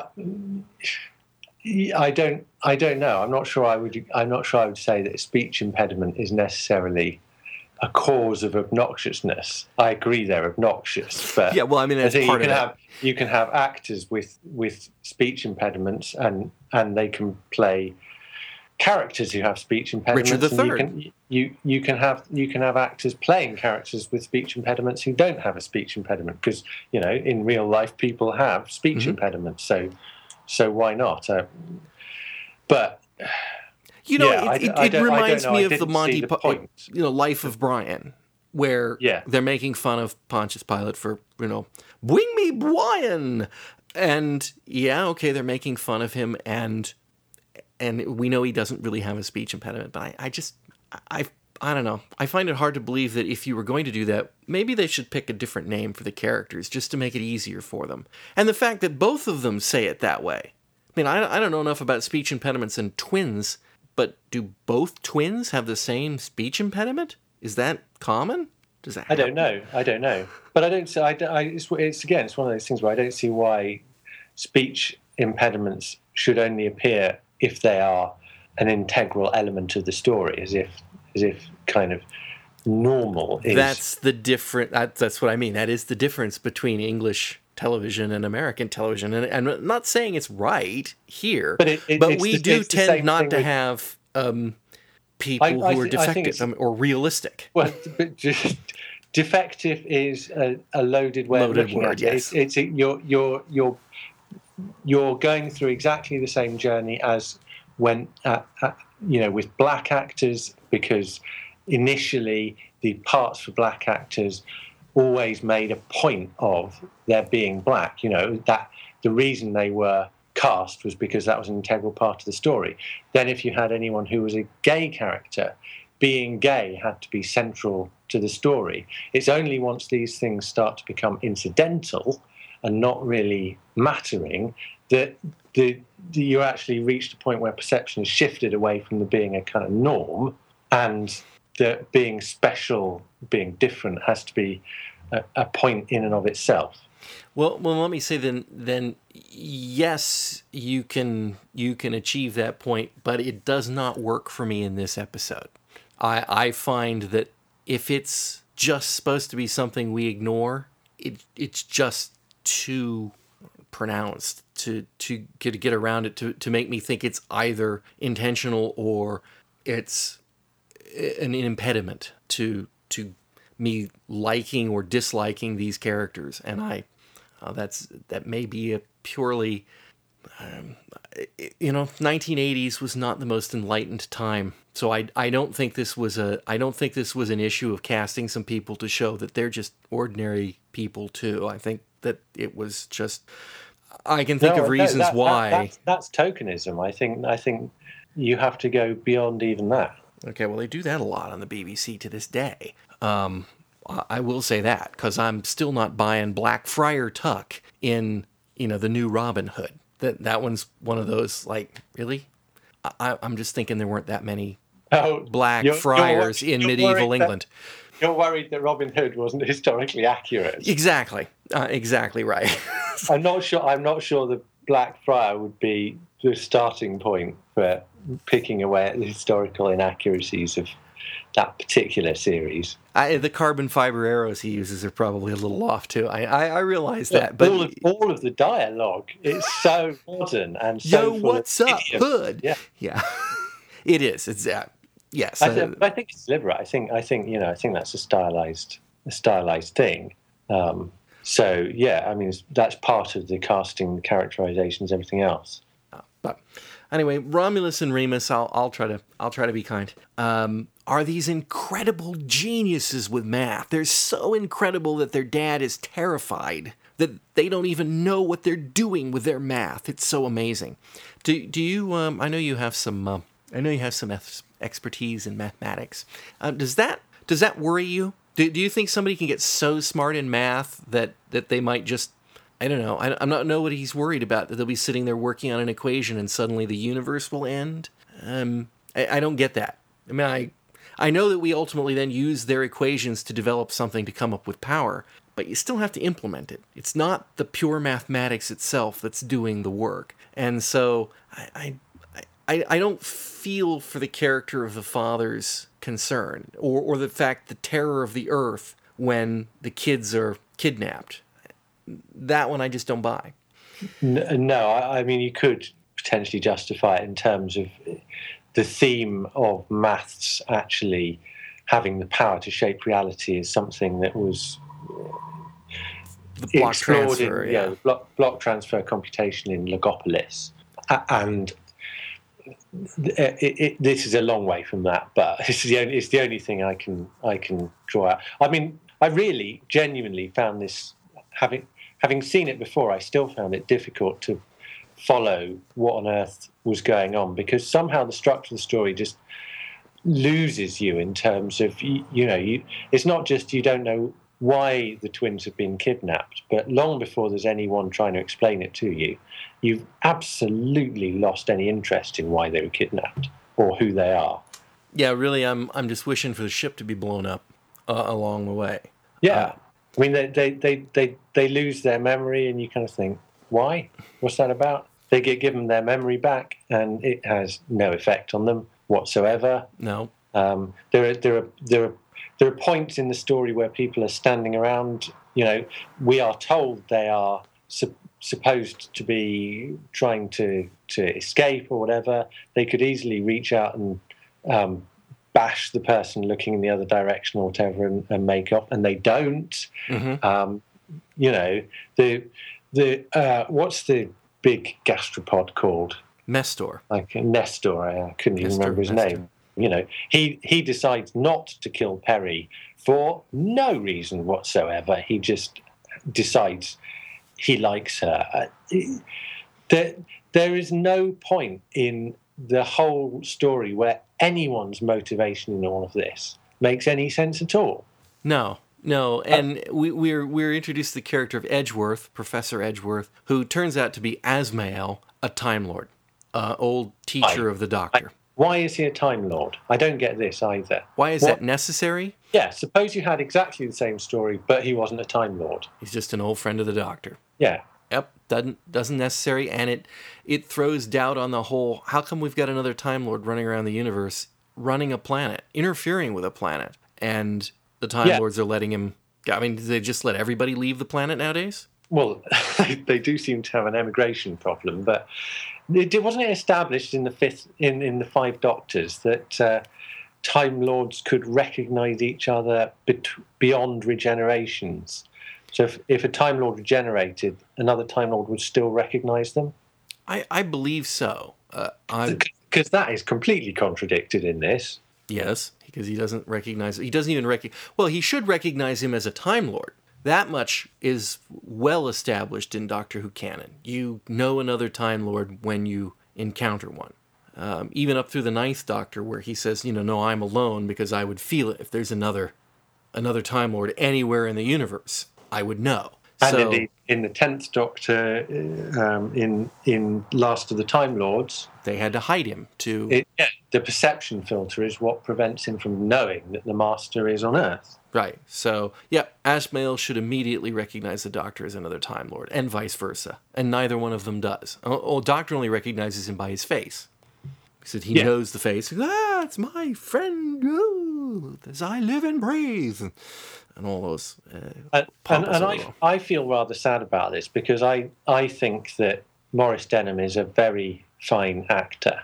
I don't. I don't know. I'm not sure. I would. I'm not sure. I would say that a speech impediment is necessarily a cause of obnoxiousness. I agree they're obnoxious, but yeah. Well, I mean, that's I part you of can it. have you can have actors with with speech impediments, and and they can play characters who have speech impediments. Richard the and Third. You can, you you can have you can have actors playing characters with speech impediments who don't have a speech impediment, because you know in real life people have speech Mm-hmm. impediments. So so why not? Uh, but. You know, Yeah, it, it, I- I it don't- I reminds don't know. me I of the didn't Monty, see the Pi- point. you know, Life of Brian, where Yeah. they're making fun of Pontius Pilate for, you know, bring me Brian, and yeah, okay, they're making fun of him, and and we know he doesn't really have a speech impediment, but I, I just, I, I don't know, I find it hard to believe that if you were going to do that, maybe they should pick a different name for the characters just to make it easier for them, and the fact that both of them say it that way. I mean, I, I don't know enough about speech impediments and twins. But do both twins have the same speech impediment? Is that common? Does that I happen? don't know. I don't know. But I don't see. I, I, it's, it's again, it's one of those things where I don't see why speech impediments should only appear if they are an integral element of the story, as if, as if kind of normal is. That's the different. That, that's what I mean. That is the difference between English television and American television. And, and I'm not saying it's right here, But it- it- but it's we the- do it's the tend same not thing to with- have um, people I- I who are thi- I think defective it's- I mean, or realistic. Well, but just, defective is a, a loaded way Loaded of looking word, at it. yes. It's, it's you're you're you're you're going through exactly the same journey as when uh, uh, you know with black actors, because initially the parts for black actors always made a point of their being black. You know that the reason they were cast was because that was an integral part of the story. Then if you had anyone who was a gay character, being gay had to be central to the story. It's only once these things start to become incidental and not really mattering that the, the you actually reach the point where perception is shifted away from the being a kind of norm, and that being special, being different, has to be a, a point in and of itself. Well, well, let me say then. Then yes, you can you can achieve that point, but it does not work for me in this episode. I I find that if it's just supposed to be something we ignore, it it's just too pronounced to to get get around it to to make me think it's either intentional or it's an impediment to to me liking or disliking these characters, and I. Uh, that's that may be a purely, um, you know, nineteen eighties was not the most enlightened time, so I I don't think this was a I don't think this was an issue of casting some people to show that they're just ordinary people too. I think that it was just I can think No, of no, reasons that- that- why. that's, that's tokenism. I think I think you have to go beyond even that. Okay, well, they do that a lot on the B B C to this day. Um, I will say that, because I'm still not buying Black Friar Tuck in, you know, the new Robin Hood. That that one's one of those, like, really? I, I'm just thinking there weren't that many Oh, black you're- you're friars wor- in you're medieval worried that- England. You're worried that Robin Hood wasn't historically accurate. Exactly. Uh, exactly right. I'm not sure. I'm not sure the Black Friar would be the starting point for picking away at the historical inaccuracies of that particular series. I, the carbon fiber arrows he uses are probably a little off too. I I, I realize that, But but all of, all of the dialogue, it's so modern and so yo, full of what's up, idioms. Hood? Yeah. Yeah, it is. It's uh, yes. I, uh, th- but I think it's deliberate. I think I think you know I think that's a stylized a stylized thing. Um, so yeah, I mean that's part of the casting, the characterizations, everything else. But anyway, Romulus and Remus, I'll I'll try to I'll try to be kind. Um, are these incredible geniuses with math? They're so incredible that their dad is terrified that they don't even know what they're doing with their math. It's so amazing. Do do you? Um, I know you have some. Uh, I know you have some ex- expertise in mathematics. Uh, does that does that worry you? Do do you think somebody can get so smart in math that that they might just I don't know. I, I'm not know what he's worried about, that they'll be sitting there working on an equation and suddenly the universe will end. Um, I, I don't get that. I mean, I I know that we ultimately then use their equations to develop something to come up with power, but you still have to implement it. It's not the pure mathematics itself that's doing the work. And so I, I, I, I don't feel for the character of the father's concern, or, or the fact, the terror of the earth when the kids are kidnapped. That one I just don't buy. No, I, I mean, you could potentially justify it in terms of the theme of maths actually having the power to shape reality is something that was the block explored transfer, in yeah. yeah, block, block transfer computation in Logopolis. And it, it, this is a long way from that, but it's the only, it's the only thing I can I can draw out. I mean, I really genuinely found this, having having seen it before, I still found it difficult to follow what on earth was going on, because somehow the structure of the story just loses you in terms of, you, you know, you, it's not just you don't know why the twins have been kidnapped, but long before there's anyone trying to explain it to you, you've absolutely lost any interest in why they were kidnapped or who they are. Yeah, really, I'm I'm just wishing for the ship to be blown up uh, along the way. Yeah. Uh, I mean, they, they, they, they, they lose their memory, and you kind of think, why? What's that about? They get given their memory back, and it has no effect on them whatsoever. No. Um, there are there are there are there are points in the story where people are standing around. You know, we are told they are su- supposed to be trying to to escape or whatever. They could easily reach out and um, bash the person looking in the other direction or whatever, and, and make up, and they don't. Mm-hmm. Um, you know, the the uh, what's the big gastropod called? Mestor. Like Nestor. I couldn't even Nestor, remember his Nestor. name. You know, he he decides not to kill Perry for no reason whatsoever. He just decides he likes her. Uh, There, there is no point in the whole story where anyone's motivation in all of this makes any sense at all. No, no, and we, we're we're introduced to the character of Edgeworth, Professor Edgeworth, who turns out to be Asmael, a Time Lord, uh, old teacher I- of the Doctor. Why is he a Time Lord? I don't get this either. Why is What- that necessary? Yeah, suppose you had exactly the same story, but he wasn't a Time Lord. He's just an old friend of the Doctor. Yeah. Yep, doesn't doesn't necessary, and it it throws doubt on the whole. How come we've got another Time Lord running around the universe, running a planet, interfering with a planet, and the Time Yeah. Lords are letting him? I mean, do they just let everybody leave the planet nowadays? Well, they do seem to have an emigration problem, but it wasn't it established in the fifth in, in the Five Doctors that uh, Time Lords could recognise each other bet- beyond regenerations. So if, if a Time Lord regenerated, another Time Lord would still recognise them? I, I believe so. Uh, I'm Because that is completely contradicted in this. yes, because he doesn't recognize. He doesn't even recognize. Well, he should recognize him as a Time Lord. That much is well established in Doctor Who canon. You know another Time Lord when you encounter one. Um, even up through the Ninth Doctor, where he says, "You know, no, I'm alone because I would feel it if there's another, another Time Lord anywhere in the universe. I would know." And so, indeed, in the tenth Doctor, uh, um, in in Last of the Time Lords, they had to hide him to. it, yeah, the perception filter is what prevents him from knowing that the Master is on Earth. Right. So, yeah, Ashmael should immediately recognize the Doctor as another Time Lord, and vice versa. And neither one of them does. Oh, oh Doctor only recognizes him by his face. Because he Yeah. knows the face. Ah, it's my friend. Oh, as I live and breathe. And, and all those. Uh, And, and, pompous and I, little- I feel rather sad about this because I, I think that Maurice Denham is a very fine actor.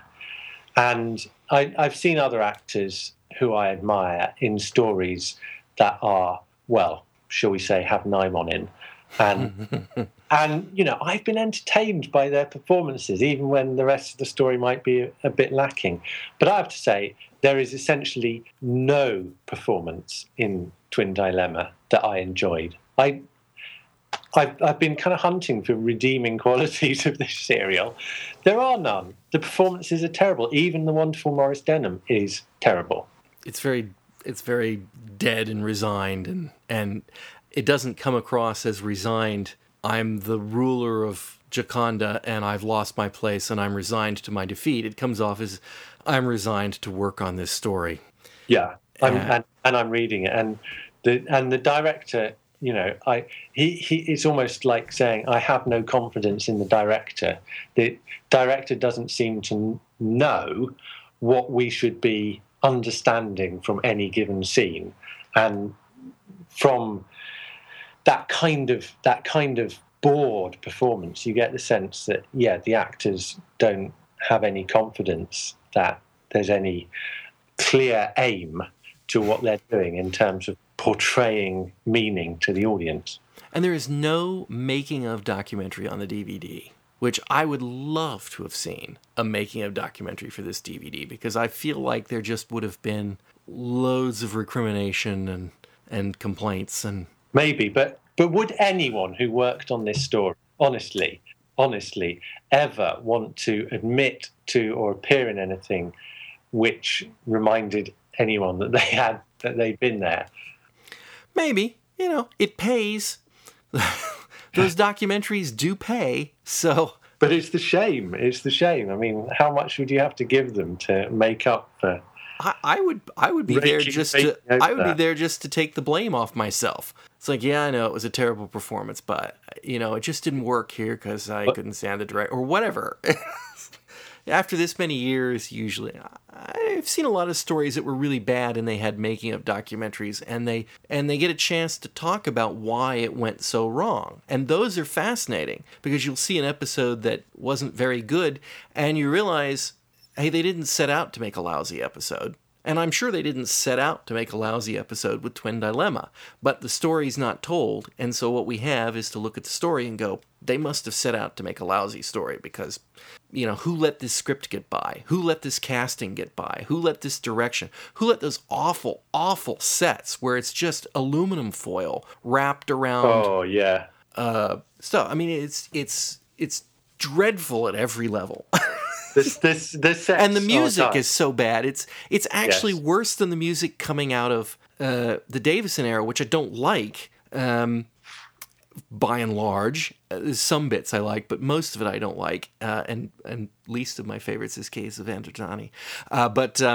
And I, I've seen other actors who I admire in stories that are, well, shall we say, have Naimon in. And, and, you know, I've been entertained by their performances, even when the rest of the story might be a, a bit lacking. But I have to say, there is essentially no performance in Twin Dilemma that I enjoyed. I, I've, I've been kind of hunting for redeeming qualities of this serial. There are none. The performances are terrible. Even the wonderful Maurice Denham is terrible. it's very it's very dead and resigned, and and it doesn't come across as resigned. I'm the ruler of Gioconda and I've lost my place and I'm resigned to my defeat. It comes off as I'm resigned to work on this story. Yeah, I'm, Uh, and, and I'm reading it, and the and the director, you know, I he, he it's almost like saying I have no confidence in the director. The director doesn't seem to know what we should be understanding from any given scene, and from that kind of that kind of bored performance, you get the sense that yeah, the actors don't have any confidence that there's any clear aim to what they're doing in terms of portraying meaning to the audience. And there is no making of documentary on the D V D, which I would love to have seen a making of documentary for this D V D, because I feel like there just would have been loads of recrimination and, and complaints. And maybe, but but would anyone who worked on this story, honestly, honestly, ever want to admit to or appear in anything which reminded anyone that they had that they'd been there? Maybe, you know, it pays. Those documentaries do pay, so. But it's the shame. It's the shame. I mean, how much would you have to give them to make up for? I, I would, I would be there just to. I would be there just to take the blame off myself. It's like, yeah, I know it was a terrible performance, but you know, it just didn't work here because I but, couldn't stand the director or whatever. After this many years, usually, I've seen a lot of stories that were really bad and they had making of documentaries, and they and they get a chance to talk about why it went so wrong. And those are fascinating because you'll see an episode that wasn't very good and you realize, hey, they didn't set out to make a lousy episode. And I'm sure they didn't set out to make a lousy episode with Twin Dilemma, but the story's not told, and so what we have is to look at the story and go, they must have set out to make a lousy story because, you know, who let this script get by? Who let this casting get by? Who let this direction? Who let those awful, awful sets where it's just aluminum foil wrapped around oh, yeah. uh, stuff? I mean, it's it's it's dreadful at every level. This, this, this sets and the music oh, is so bad. It's it's actually yes. worse than the music coming out of uh, the Davison era, which I don't like. Um, by and large, uh, there's some bits I like, but most of it I don't like. Uh, and and least of my favorites is Case of Androtani, uh, but because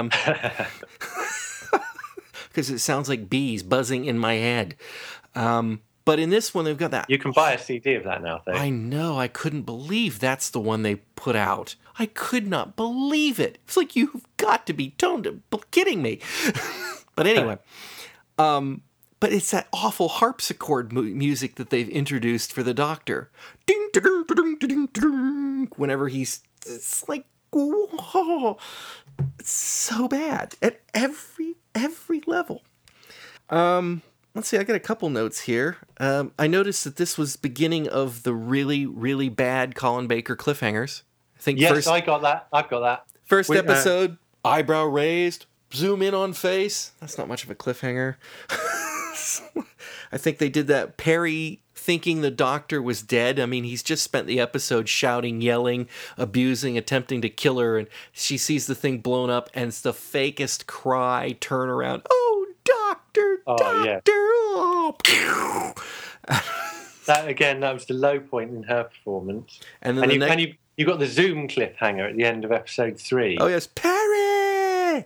um, it sounds like bees buzzing in my head. Um, But in this one, they've got that. You can buy a C D of that now, though. I know. I couldn't believe that's the one they put out. I could not believe it. It's like, you've got to be toned kidding me. But anyway, um, but it's that awful harpsichord mu- music that they've introduced for the Doctor. Ding, ding, ding, ding, ding, whenever he's, it's like, whoa, it's so bad at every every level. Um. Let's see, I got a couple notes here. Um, I noticed that this was beginning of the really, really bad Colin Baker cliffhangers. I think yes, first, I got that. I've got that. First Wait, episode, uh, eyebrow raised, zoom in on face. That's not much of a cliffhanger. I think they did that. Perry thinking the Doctor was dead. I mean, he's just spent the episode shouting, yelling, abusing, attempting to kill her, and she sees the thing blown up, and it's the fakest cry, turn around, oh, Doctor, oh, Doctor. Yeah. Oh. That again, that was the low point in her performance. And then and, the you, next... and you, you got the Zoom cliffhanger at the end of episode three. Oh yes, Perry.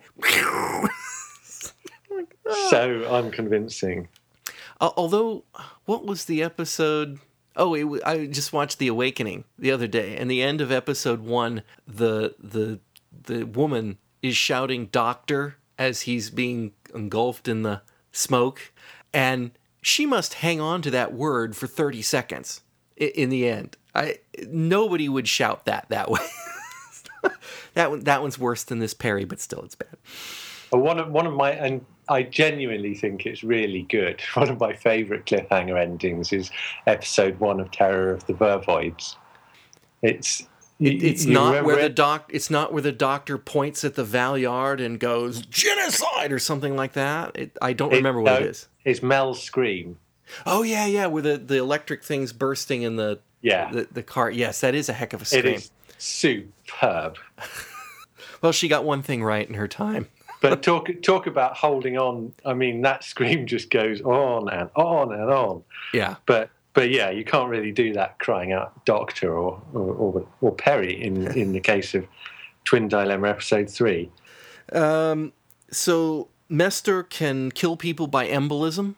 So unconvincing. Uh, although, what was the episode? Oh, it, I just watched The Awakening the other day, and the end of episode one, the the the woman is shouting "Doctor" as he's being engulfed in the smoke, and she must hang on to that word for thirty seconds in the end. I nobody would shout that that way. that one that one's worse than this Perry, but still it's bad. One of one of my and I genuinely think it's really good. One of my favourite cliffhanger endings is episode one of Terror of the Vervoids. It's It, it's not where it? the doc. It's not where the Doctor points at the Valeyard and goes genocide or something like that. It, I don't remember it, what no, it is. It's Mel's scream. Oh yeah, yeah, where the, the electric thing's bursting in the yeah the, the car. Yes, that is a heck of a scream. It is superb. Well, she got one thing right in her time. But talk talk about holding on. I mean, that scream just goes on and on and on. Yeah. But but yeah, you can't really do that crying out Doctor or or, or, or Perry in, in the case of Twin Dilemma episode three. Um, so Mester can kill people by embolism?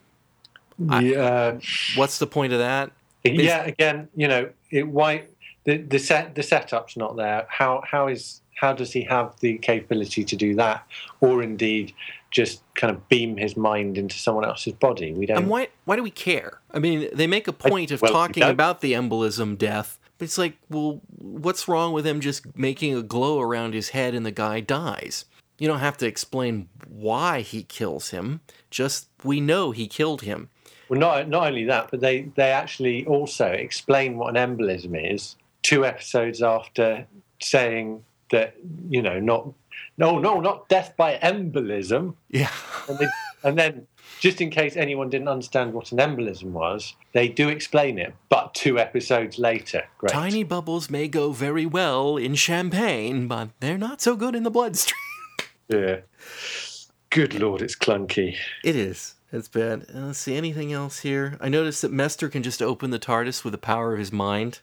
Yeah. I, what's the point of that? Yeah, again, you know, it, why the the set the setup's not there. How how is how does he have the capability to do that, or indeed just kind of beam his mind into someone else's body? We don't. And why why do we care? I mean, they make a point of well, talking about the embolism death, but it's like, well, what's wrong with him just making a glow around his head and the guy dies? You don't have to explain why he kills him. Just we know he killed him. Well, not not only that, but they, they actually also explain what an embolism is two episodes after saying that, you know, not no no not death by embolism. Yeah, and, they, and then just in case anyone didn't understand what an embolism was, they do explain it, but two episodes later. Great. Tiny bubbles may go very well in champagne, but they're not so good in the bloodstream. Yeah. Good Lord, it's clunky. It is. It's bad. Uh, let's see, anything else here? I noticed that Mester can just open the TARDIS with the power of his mind.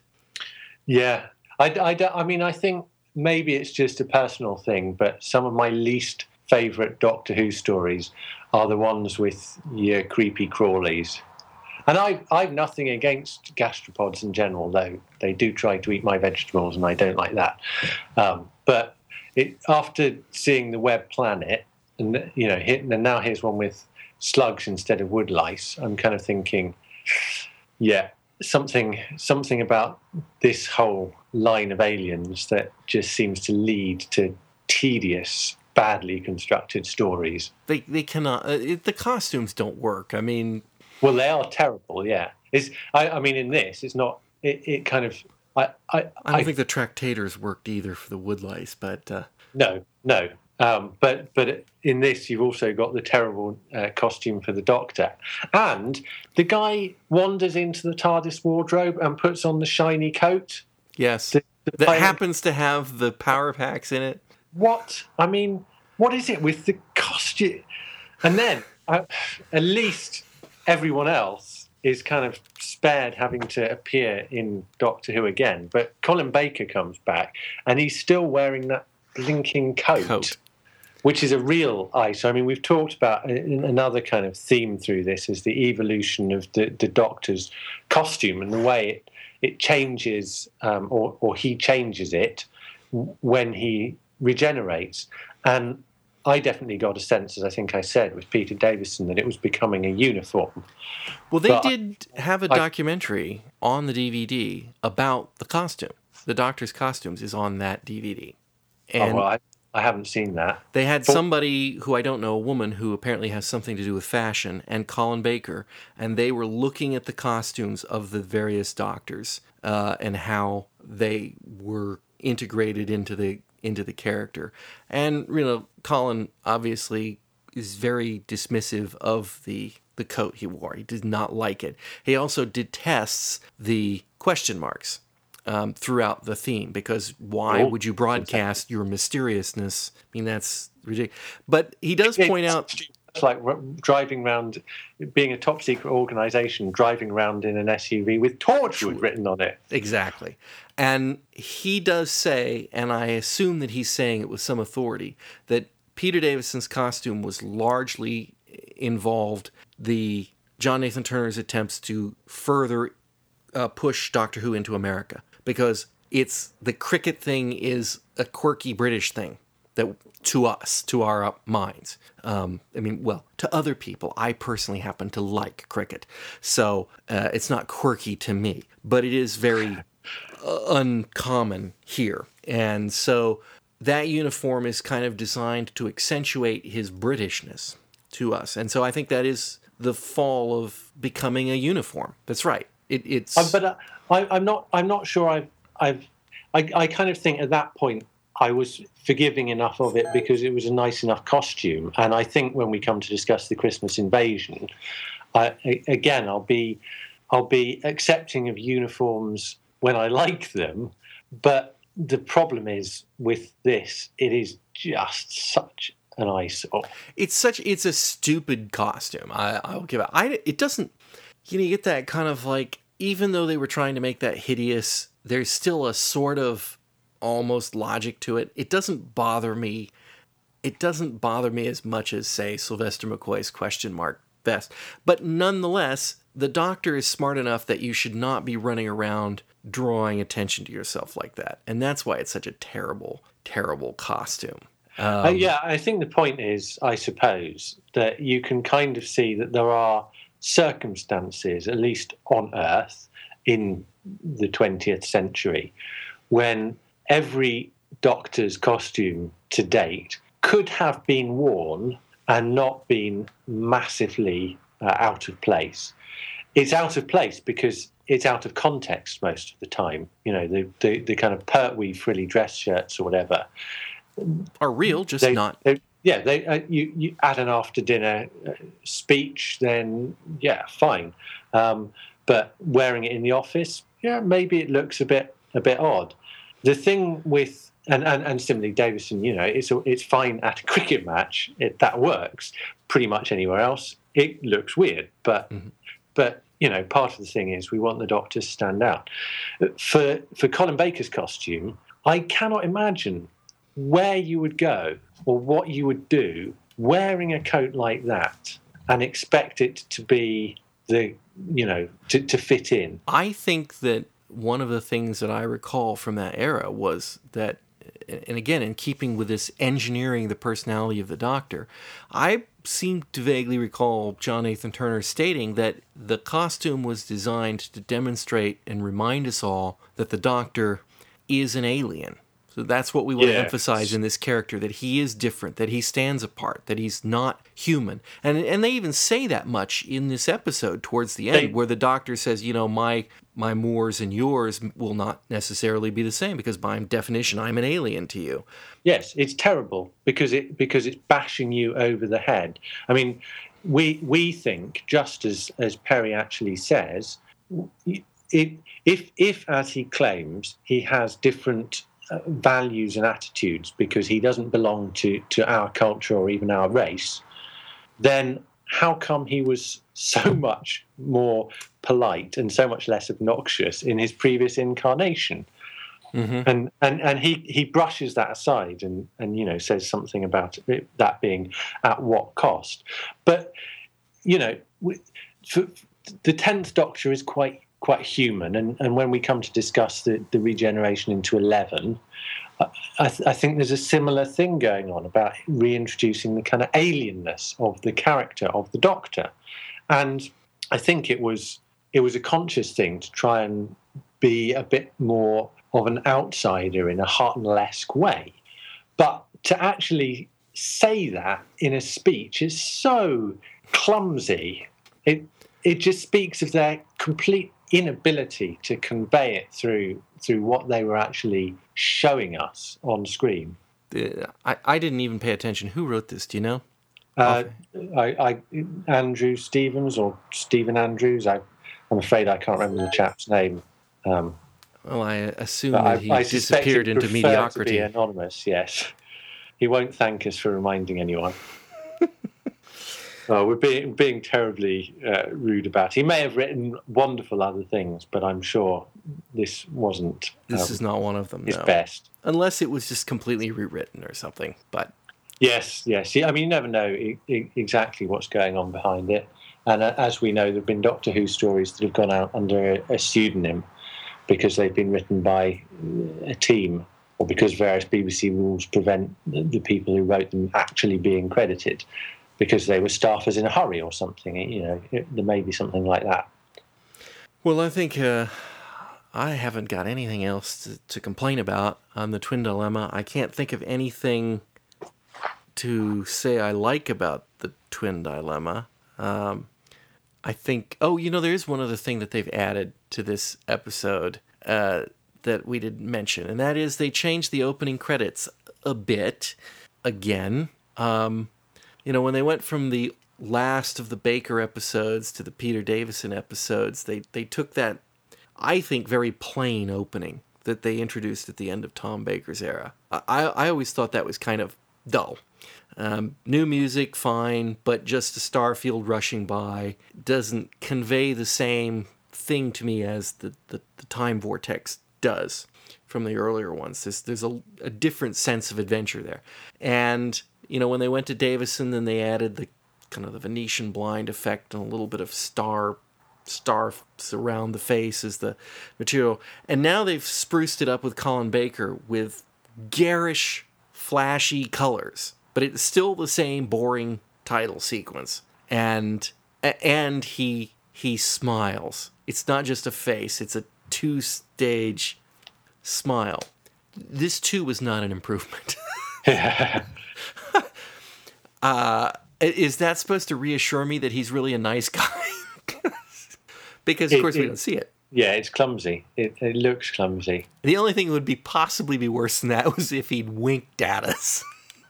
Yeah. I, I, I mean, I think maybe it's just a personal thing, but some of my least favourite Doctor Who stories are the ones with your creepy crawlies. And I, I've nothing against gastropods in general, though they do try to eat my vegetables, and I don't like that. Um, but it, after seeing the Web Planet, and you know, hit, and now here's one with slugs instead of woodlice, I'm kind of thinking, yeah, something something about this whole line of aliens that just seems to lead to tedious, badly constructed stories. They they cannot. Uh, it, the costumes don't work. I mean, well, they are terrible. Yeah, it's. I, I mean, in this, it's not. It, it kind of. I. I, I don't I, think the tractators worked either for the woodlice, but uh... no, no. Um, but but in this, you've also got the terrible uh, costume for the Doctor, and the guy wanders into the TARDIS wardrobe and puts on the shiny coat. Yes, the, the that pilot. happens to have the power packs in it. What? I mean, what is it with the costume? And then uh, at least everyone else is kind of spared having to appear in Doctor Who again. But Colin Baker comes back, and he's still wearing that blinking coat. coat. Which is a real ice. I mean, we've talked about another kind of theme through this is the evolution of the, the Doctor's costume and the way it, it changes, um, or, or he changes it when he regenerates. And I definitely got a sense, as I think I said, with Peter Davison, that it was becoming a uniform. Well, they but did I, have a documentary I, on the D V D about the costume. The Doctor's costumes is on that D V D. And oh, well, I, I haven't seen that. They had somebody who I don't know, a woman who apparently has something to do with fashion, and Colin Baker, and they were looking at the costumes of the various Doctors uh, and how they were integrated into the into the character. And you know, Colin obviously is very dismissive of the the coat he wore. He did not like it. He also detests the question marks Um, throughout the theme, because why oh, would you broadcast exactly. your mysteriousness? I mean, that's ridiculous. But he does point it's, out... It's like driving around, being a top-secret organisation, driving around in an S U V with Torchwood written on it. Exactly. And he does say, and I assume that he's saying it with some authority, that Peter Davison's costume was largely involved the John Nathan Turner's attempts to further uh, push Doctor Who into America. Because it's the cricket thing is a quirky British thing that to us, to our minds. Um, I mean, well, to other people, I personally happen to like cricket, so uh, it's not quirky to me, but it is very uh, uncommon here, and so that uniform is kind of designed to accentuate his Britishness to us, and so I think that is the fall of becoming a uniform. That's right. It, it's. Uh, but uh, I, I'm not. I'm not sure. I've. I've. I, I kind of think at that point I was forgiving enough of it because it was a nice enough costume. And I think when we come to discuss the Christmas Invasion, I, again, I'll be, I'll be accepting of uniforms when I like them. But the problem is with this, it is just such an eyesore. It's such. It's a stupid costume. I, I'll give it. I. It doesn't. You know, you get that kind of like even though they were trying to make that hideous, there's still a sort of almost logic to it. It doesn't bother me. It doesn't bother me as much as, say, Sylvester McCoy's question mark vest. But nonetheless, the Doctor is smart enough that you should not be running around drawing attention to yourself like that. And that's why it's such a terrible, terrible costume. Um, uh, yeah, I think the point is, I suppose, that you can kind of see that there are circumstances, at least on Earth, in the twentieth century, when every Doctor's costume to date could have been worn and not been massively uh, out of place. It's out of place because it's out of context most of the time. You know, the the, the kind of pertwee frilly dress shirts or whatever are real, just they, not. They, yeah, they uh, you, you at an after dinner uh, speech, then yeah, fine. Um, but wearing it in the office, yeah, maybe it looks a bit a bit odd. The thing with and and, and similarly, Davison, you know, it's it's fine at a cricket match. It, that works. Pretty much anywhere else, it looks weird. But mm-hmm. but you know, part of the thing is we want the Doctor to stand out. For for Colin Baker's costume, I cannot imagine where you would go or what you would do wearing a coat like that and expect it to be the, you know, to, to fit in. I think that one of the things that I recall from that era was that, and again, in keeping with this engineering the personality of the Doctor, I seem to vaguely recall John Nathan Turner stating that the costume was designed to demonstrate and remind us all that the Doctor is an alien. So that's what we want yeah. to emphasize in this character, that he is different, that he stands apart, that he's not human. And and they even say that much in this episode towards the end, they, where the Doctor says, you know, my my Moors and yours will not necessarily be the same because by definition I'm an alien to you. Yes, it's terrible because it because it's bashing you over the head. I mean, we we think, just as, as Perry actually says, it, if if as he claims he has different Uh, values and attitudes because he doesn't belong to, to our culture or even our race, then how come he was so much more polite and so much less obnoxious in his previous incarnation? Mm-hmm. And and and he, he brushes that aside and, and you know says something about it, that being at what cost. But you know, we, for, the tenth Doctor is quite quite human, and, and when we come to discuss the, the regeneration into eleven, I, th- I think there's a similar thing going on about reintroducing the kind of alienness of the character of the Doctor, and I think it was it was a conscious thing to try and be a bit more of an outsider in a Hartnell-esque way, but to actually say that in a speech is so clumsy. It it just speaks of their complete inability to convey it through through what they were actually showing us on screen. Uh, I, I didn't even pay attention. Who wrote this? Do you know? Uh, I, I Andrew Stevens or Stephen Andrews. I, I'm afraid I can't remember the chap's name. Um, well, I assume that he I, I disappeared into mediocrity. To be anonymous, yes. He won't thank us for reminding anyone. Oh, we're being being terribly uh, rude about it. He may have written wonderful other things, but I'm sure this wasn't. This um, is not one of them. His no. best, unless it was just completely rewritten or something. But yes, yes. I mean, you never know e- e- exactly what's going on behind it. And uh, as we know, there have been Doctor Who stories that have gone out under a, a pseudonym because they've been written by a team, or because various B B C rules prevent the, the people who wrote them actually being credited, because they were staffers in a hurry or something. You know, it, there may be something like that. Well, I think uh, I haven't got anything else to, to complain about on the Twin Dilemma. I can't think of anything to say I like about the Twin Dilemma. Um, I think, oh, you know, there is one other thing that they've added to this episode uh, that we didn't mention, and that is they changed the opening credits a bit again. Um, You know, when they went from the last of the Baker episodes to the Peter Davison episodes, they, they took that, I think, very plain opening that they introduced at the end of Tom Baker's era. I, I always thought that was kind of dull. Um, new music, fine, but just a Starfield rushing by doesn't convey the same thing to me as the, the, the Time Vortex does from the earlier ones. There's, there's a, a different sense of adventure there. And, you know, when they went to Davison, then they added the kind of the Venetian blind effect and a little bit of star stars around the face as the material. And now they've spruced it up with Colin Baker with garish, flashy colors. But it's still the same boring title sequence. And and he he smiles. It's not just a face, it's a two-stage smile. This too was not an improvement. uh, is that supposed to reassure me that he's really a nice guy? Because of it, course it, we don't see it. Yeah, it's clumsy. It, it looks clumsy. The only thing that would be possibly be worse than that was if he'd winked at us.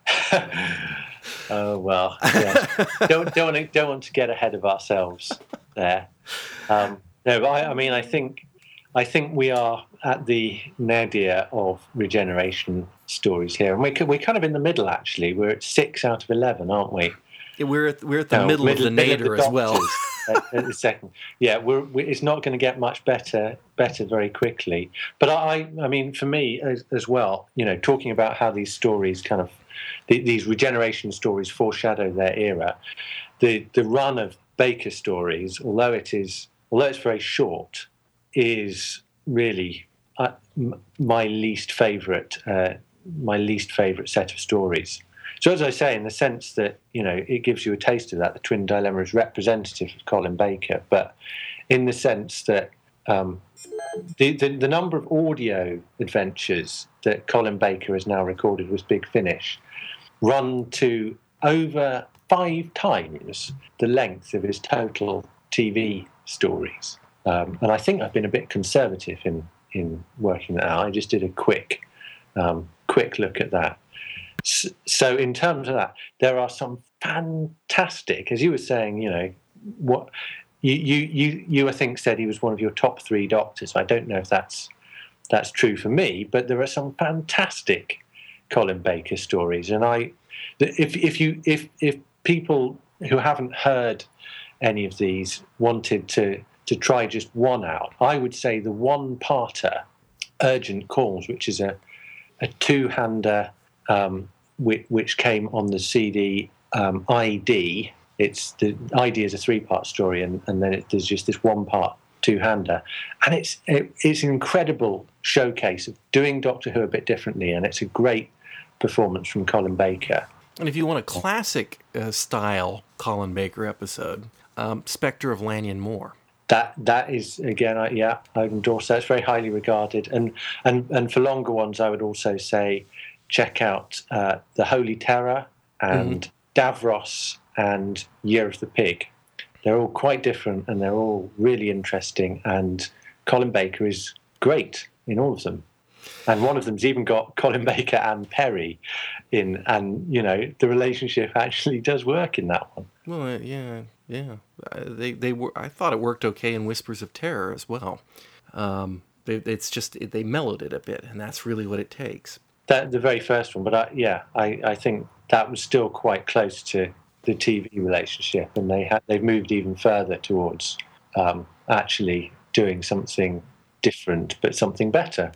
Oh well, yeah. don't don't want to, don't want to get ahead of ourselves there. Um, no, but I, I mean, I think I think we are at the nadir of regeneration stories here, and we're we're kind of in the middle. Actually, we're at six out of eleven, aren't we? Yeah, we're at, we're at the no, middle, middle of the nadir as well. at, at the second, yeah, we're, we, it's not going to get much better better very quickly. But I, I mean, for me as, as well, you know, talking about how these stories kind of the, these regeneration stories foreshadow their era. The the run of Baker stories, although it is although it's very short, is really uh, m- my least favourite uh, my least favourite set of stories. So as I say, in the sense that, you know, it gives you a taste of that, the Twin Dilemma is representative of Colin Baker, but in the sense that um, the, the the number of audio adventures that Colin Baker has now recorded with Big Finish run to over five times the length of his total T V stories. Um, and I think I've been a bit conservative in, in working that out. I just did a quick um, quick look at that. So in terms of that, there are some fantastic, as you were saying, you know, what you you you, you I think said he was one of your top three doctors. I don't know if that's that's true for me, but there are some fantastic Colin Baker stories, and I, if if you if if people who haven't heard any of these wanted to to try just one out, I would say the one-parter, Urgent Calls, which is a a two-hander. Um, which, which came on the C D um, I D. It's the I D is a three-part story, and, and then it, there's just this one-part two-hander, and it's it, it's an incredible showcase of doing Doctor Who a bit differently, and it's a great performance from Colin Baker. And if you want a classic uh, style Colin Baker episode, um, Spectre of Lanyon Moor. That that is again, I, yeah, I endorse that. It's very highly regarded, and and and for longer ones, I would also say, check out uh, The Holy Terror and mm-hmm. Davros and Year of the Pig. They're all quite different and they're all really interesting. And Colin Baker is great in all of them. And one of them's even got Colin Baker and Perry in. And, you know, the relationship actually does work in that one. Well, uh, yeah, yeah. Uh, they they were. I thought it worked okay in Whispers of Terror as well. Um, they, it's just, they mellowed it a bit, and that's really what it takes. That, the very first one, but I, yeah, I, I think that was still quite close to the T V relationship, and they had they've moved even further towards um, actually doing something different, but something better.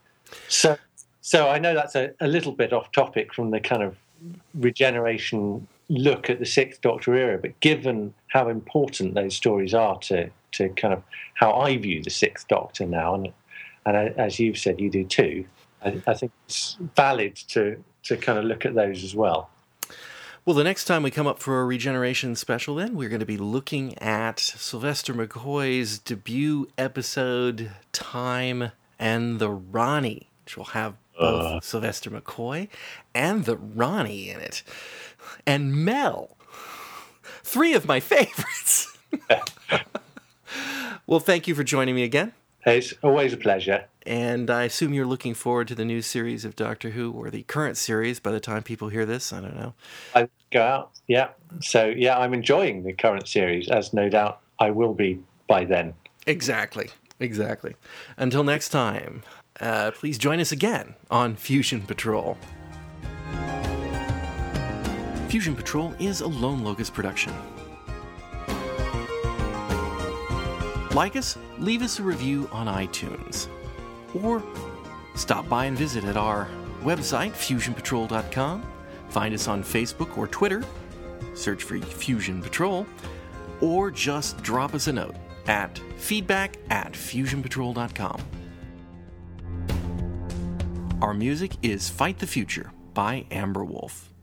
So, so I know that's a, a little bit off topic from the kind of regeneration look at the Sixth Doctor era, but given how important those stories are to to kind of how I view the Sixth Doctor now, and and as you've said, you do too. I, I think it's valid to, to kind of look at those as well. Well, the next time we come up for a regeneration special, then, we're going to be looking at Sylvester McCoy's debut episode, Time and the Ronnie, which will have both uh. Sylvester McCoy and the Ronnie in it. And Mel. Three of my favorites. Well, thank you for joining me again. It's always a pleasure. And I assume you're looking forward to the new series of Doctor Who, or the current series by the time people hear this. I don't know. I go out, yeah. So, yeah, I'm enjoying the current series, as no doubt I will be by then. Exactly, exactly. Until next time, uh, please join us again on Fusion Patrol. Fusion Patrol is a Lone Locust production. Like us, leave us a review on iTunes. Or stop by and visit at our website, fusion patrol dot com. Find us on Facebook or Twitter. Search for Fusion Patrol. Or just drop us a note at feedback at fusion patrol dot com. Our music is Fight the Future by Amber Wolf.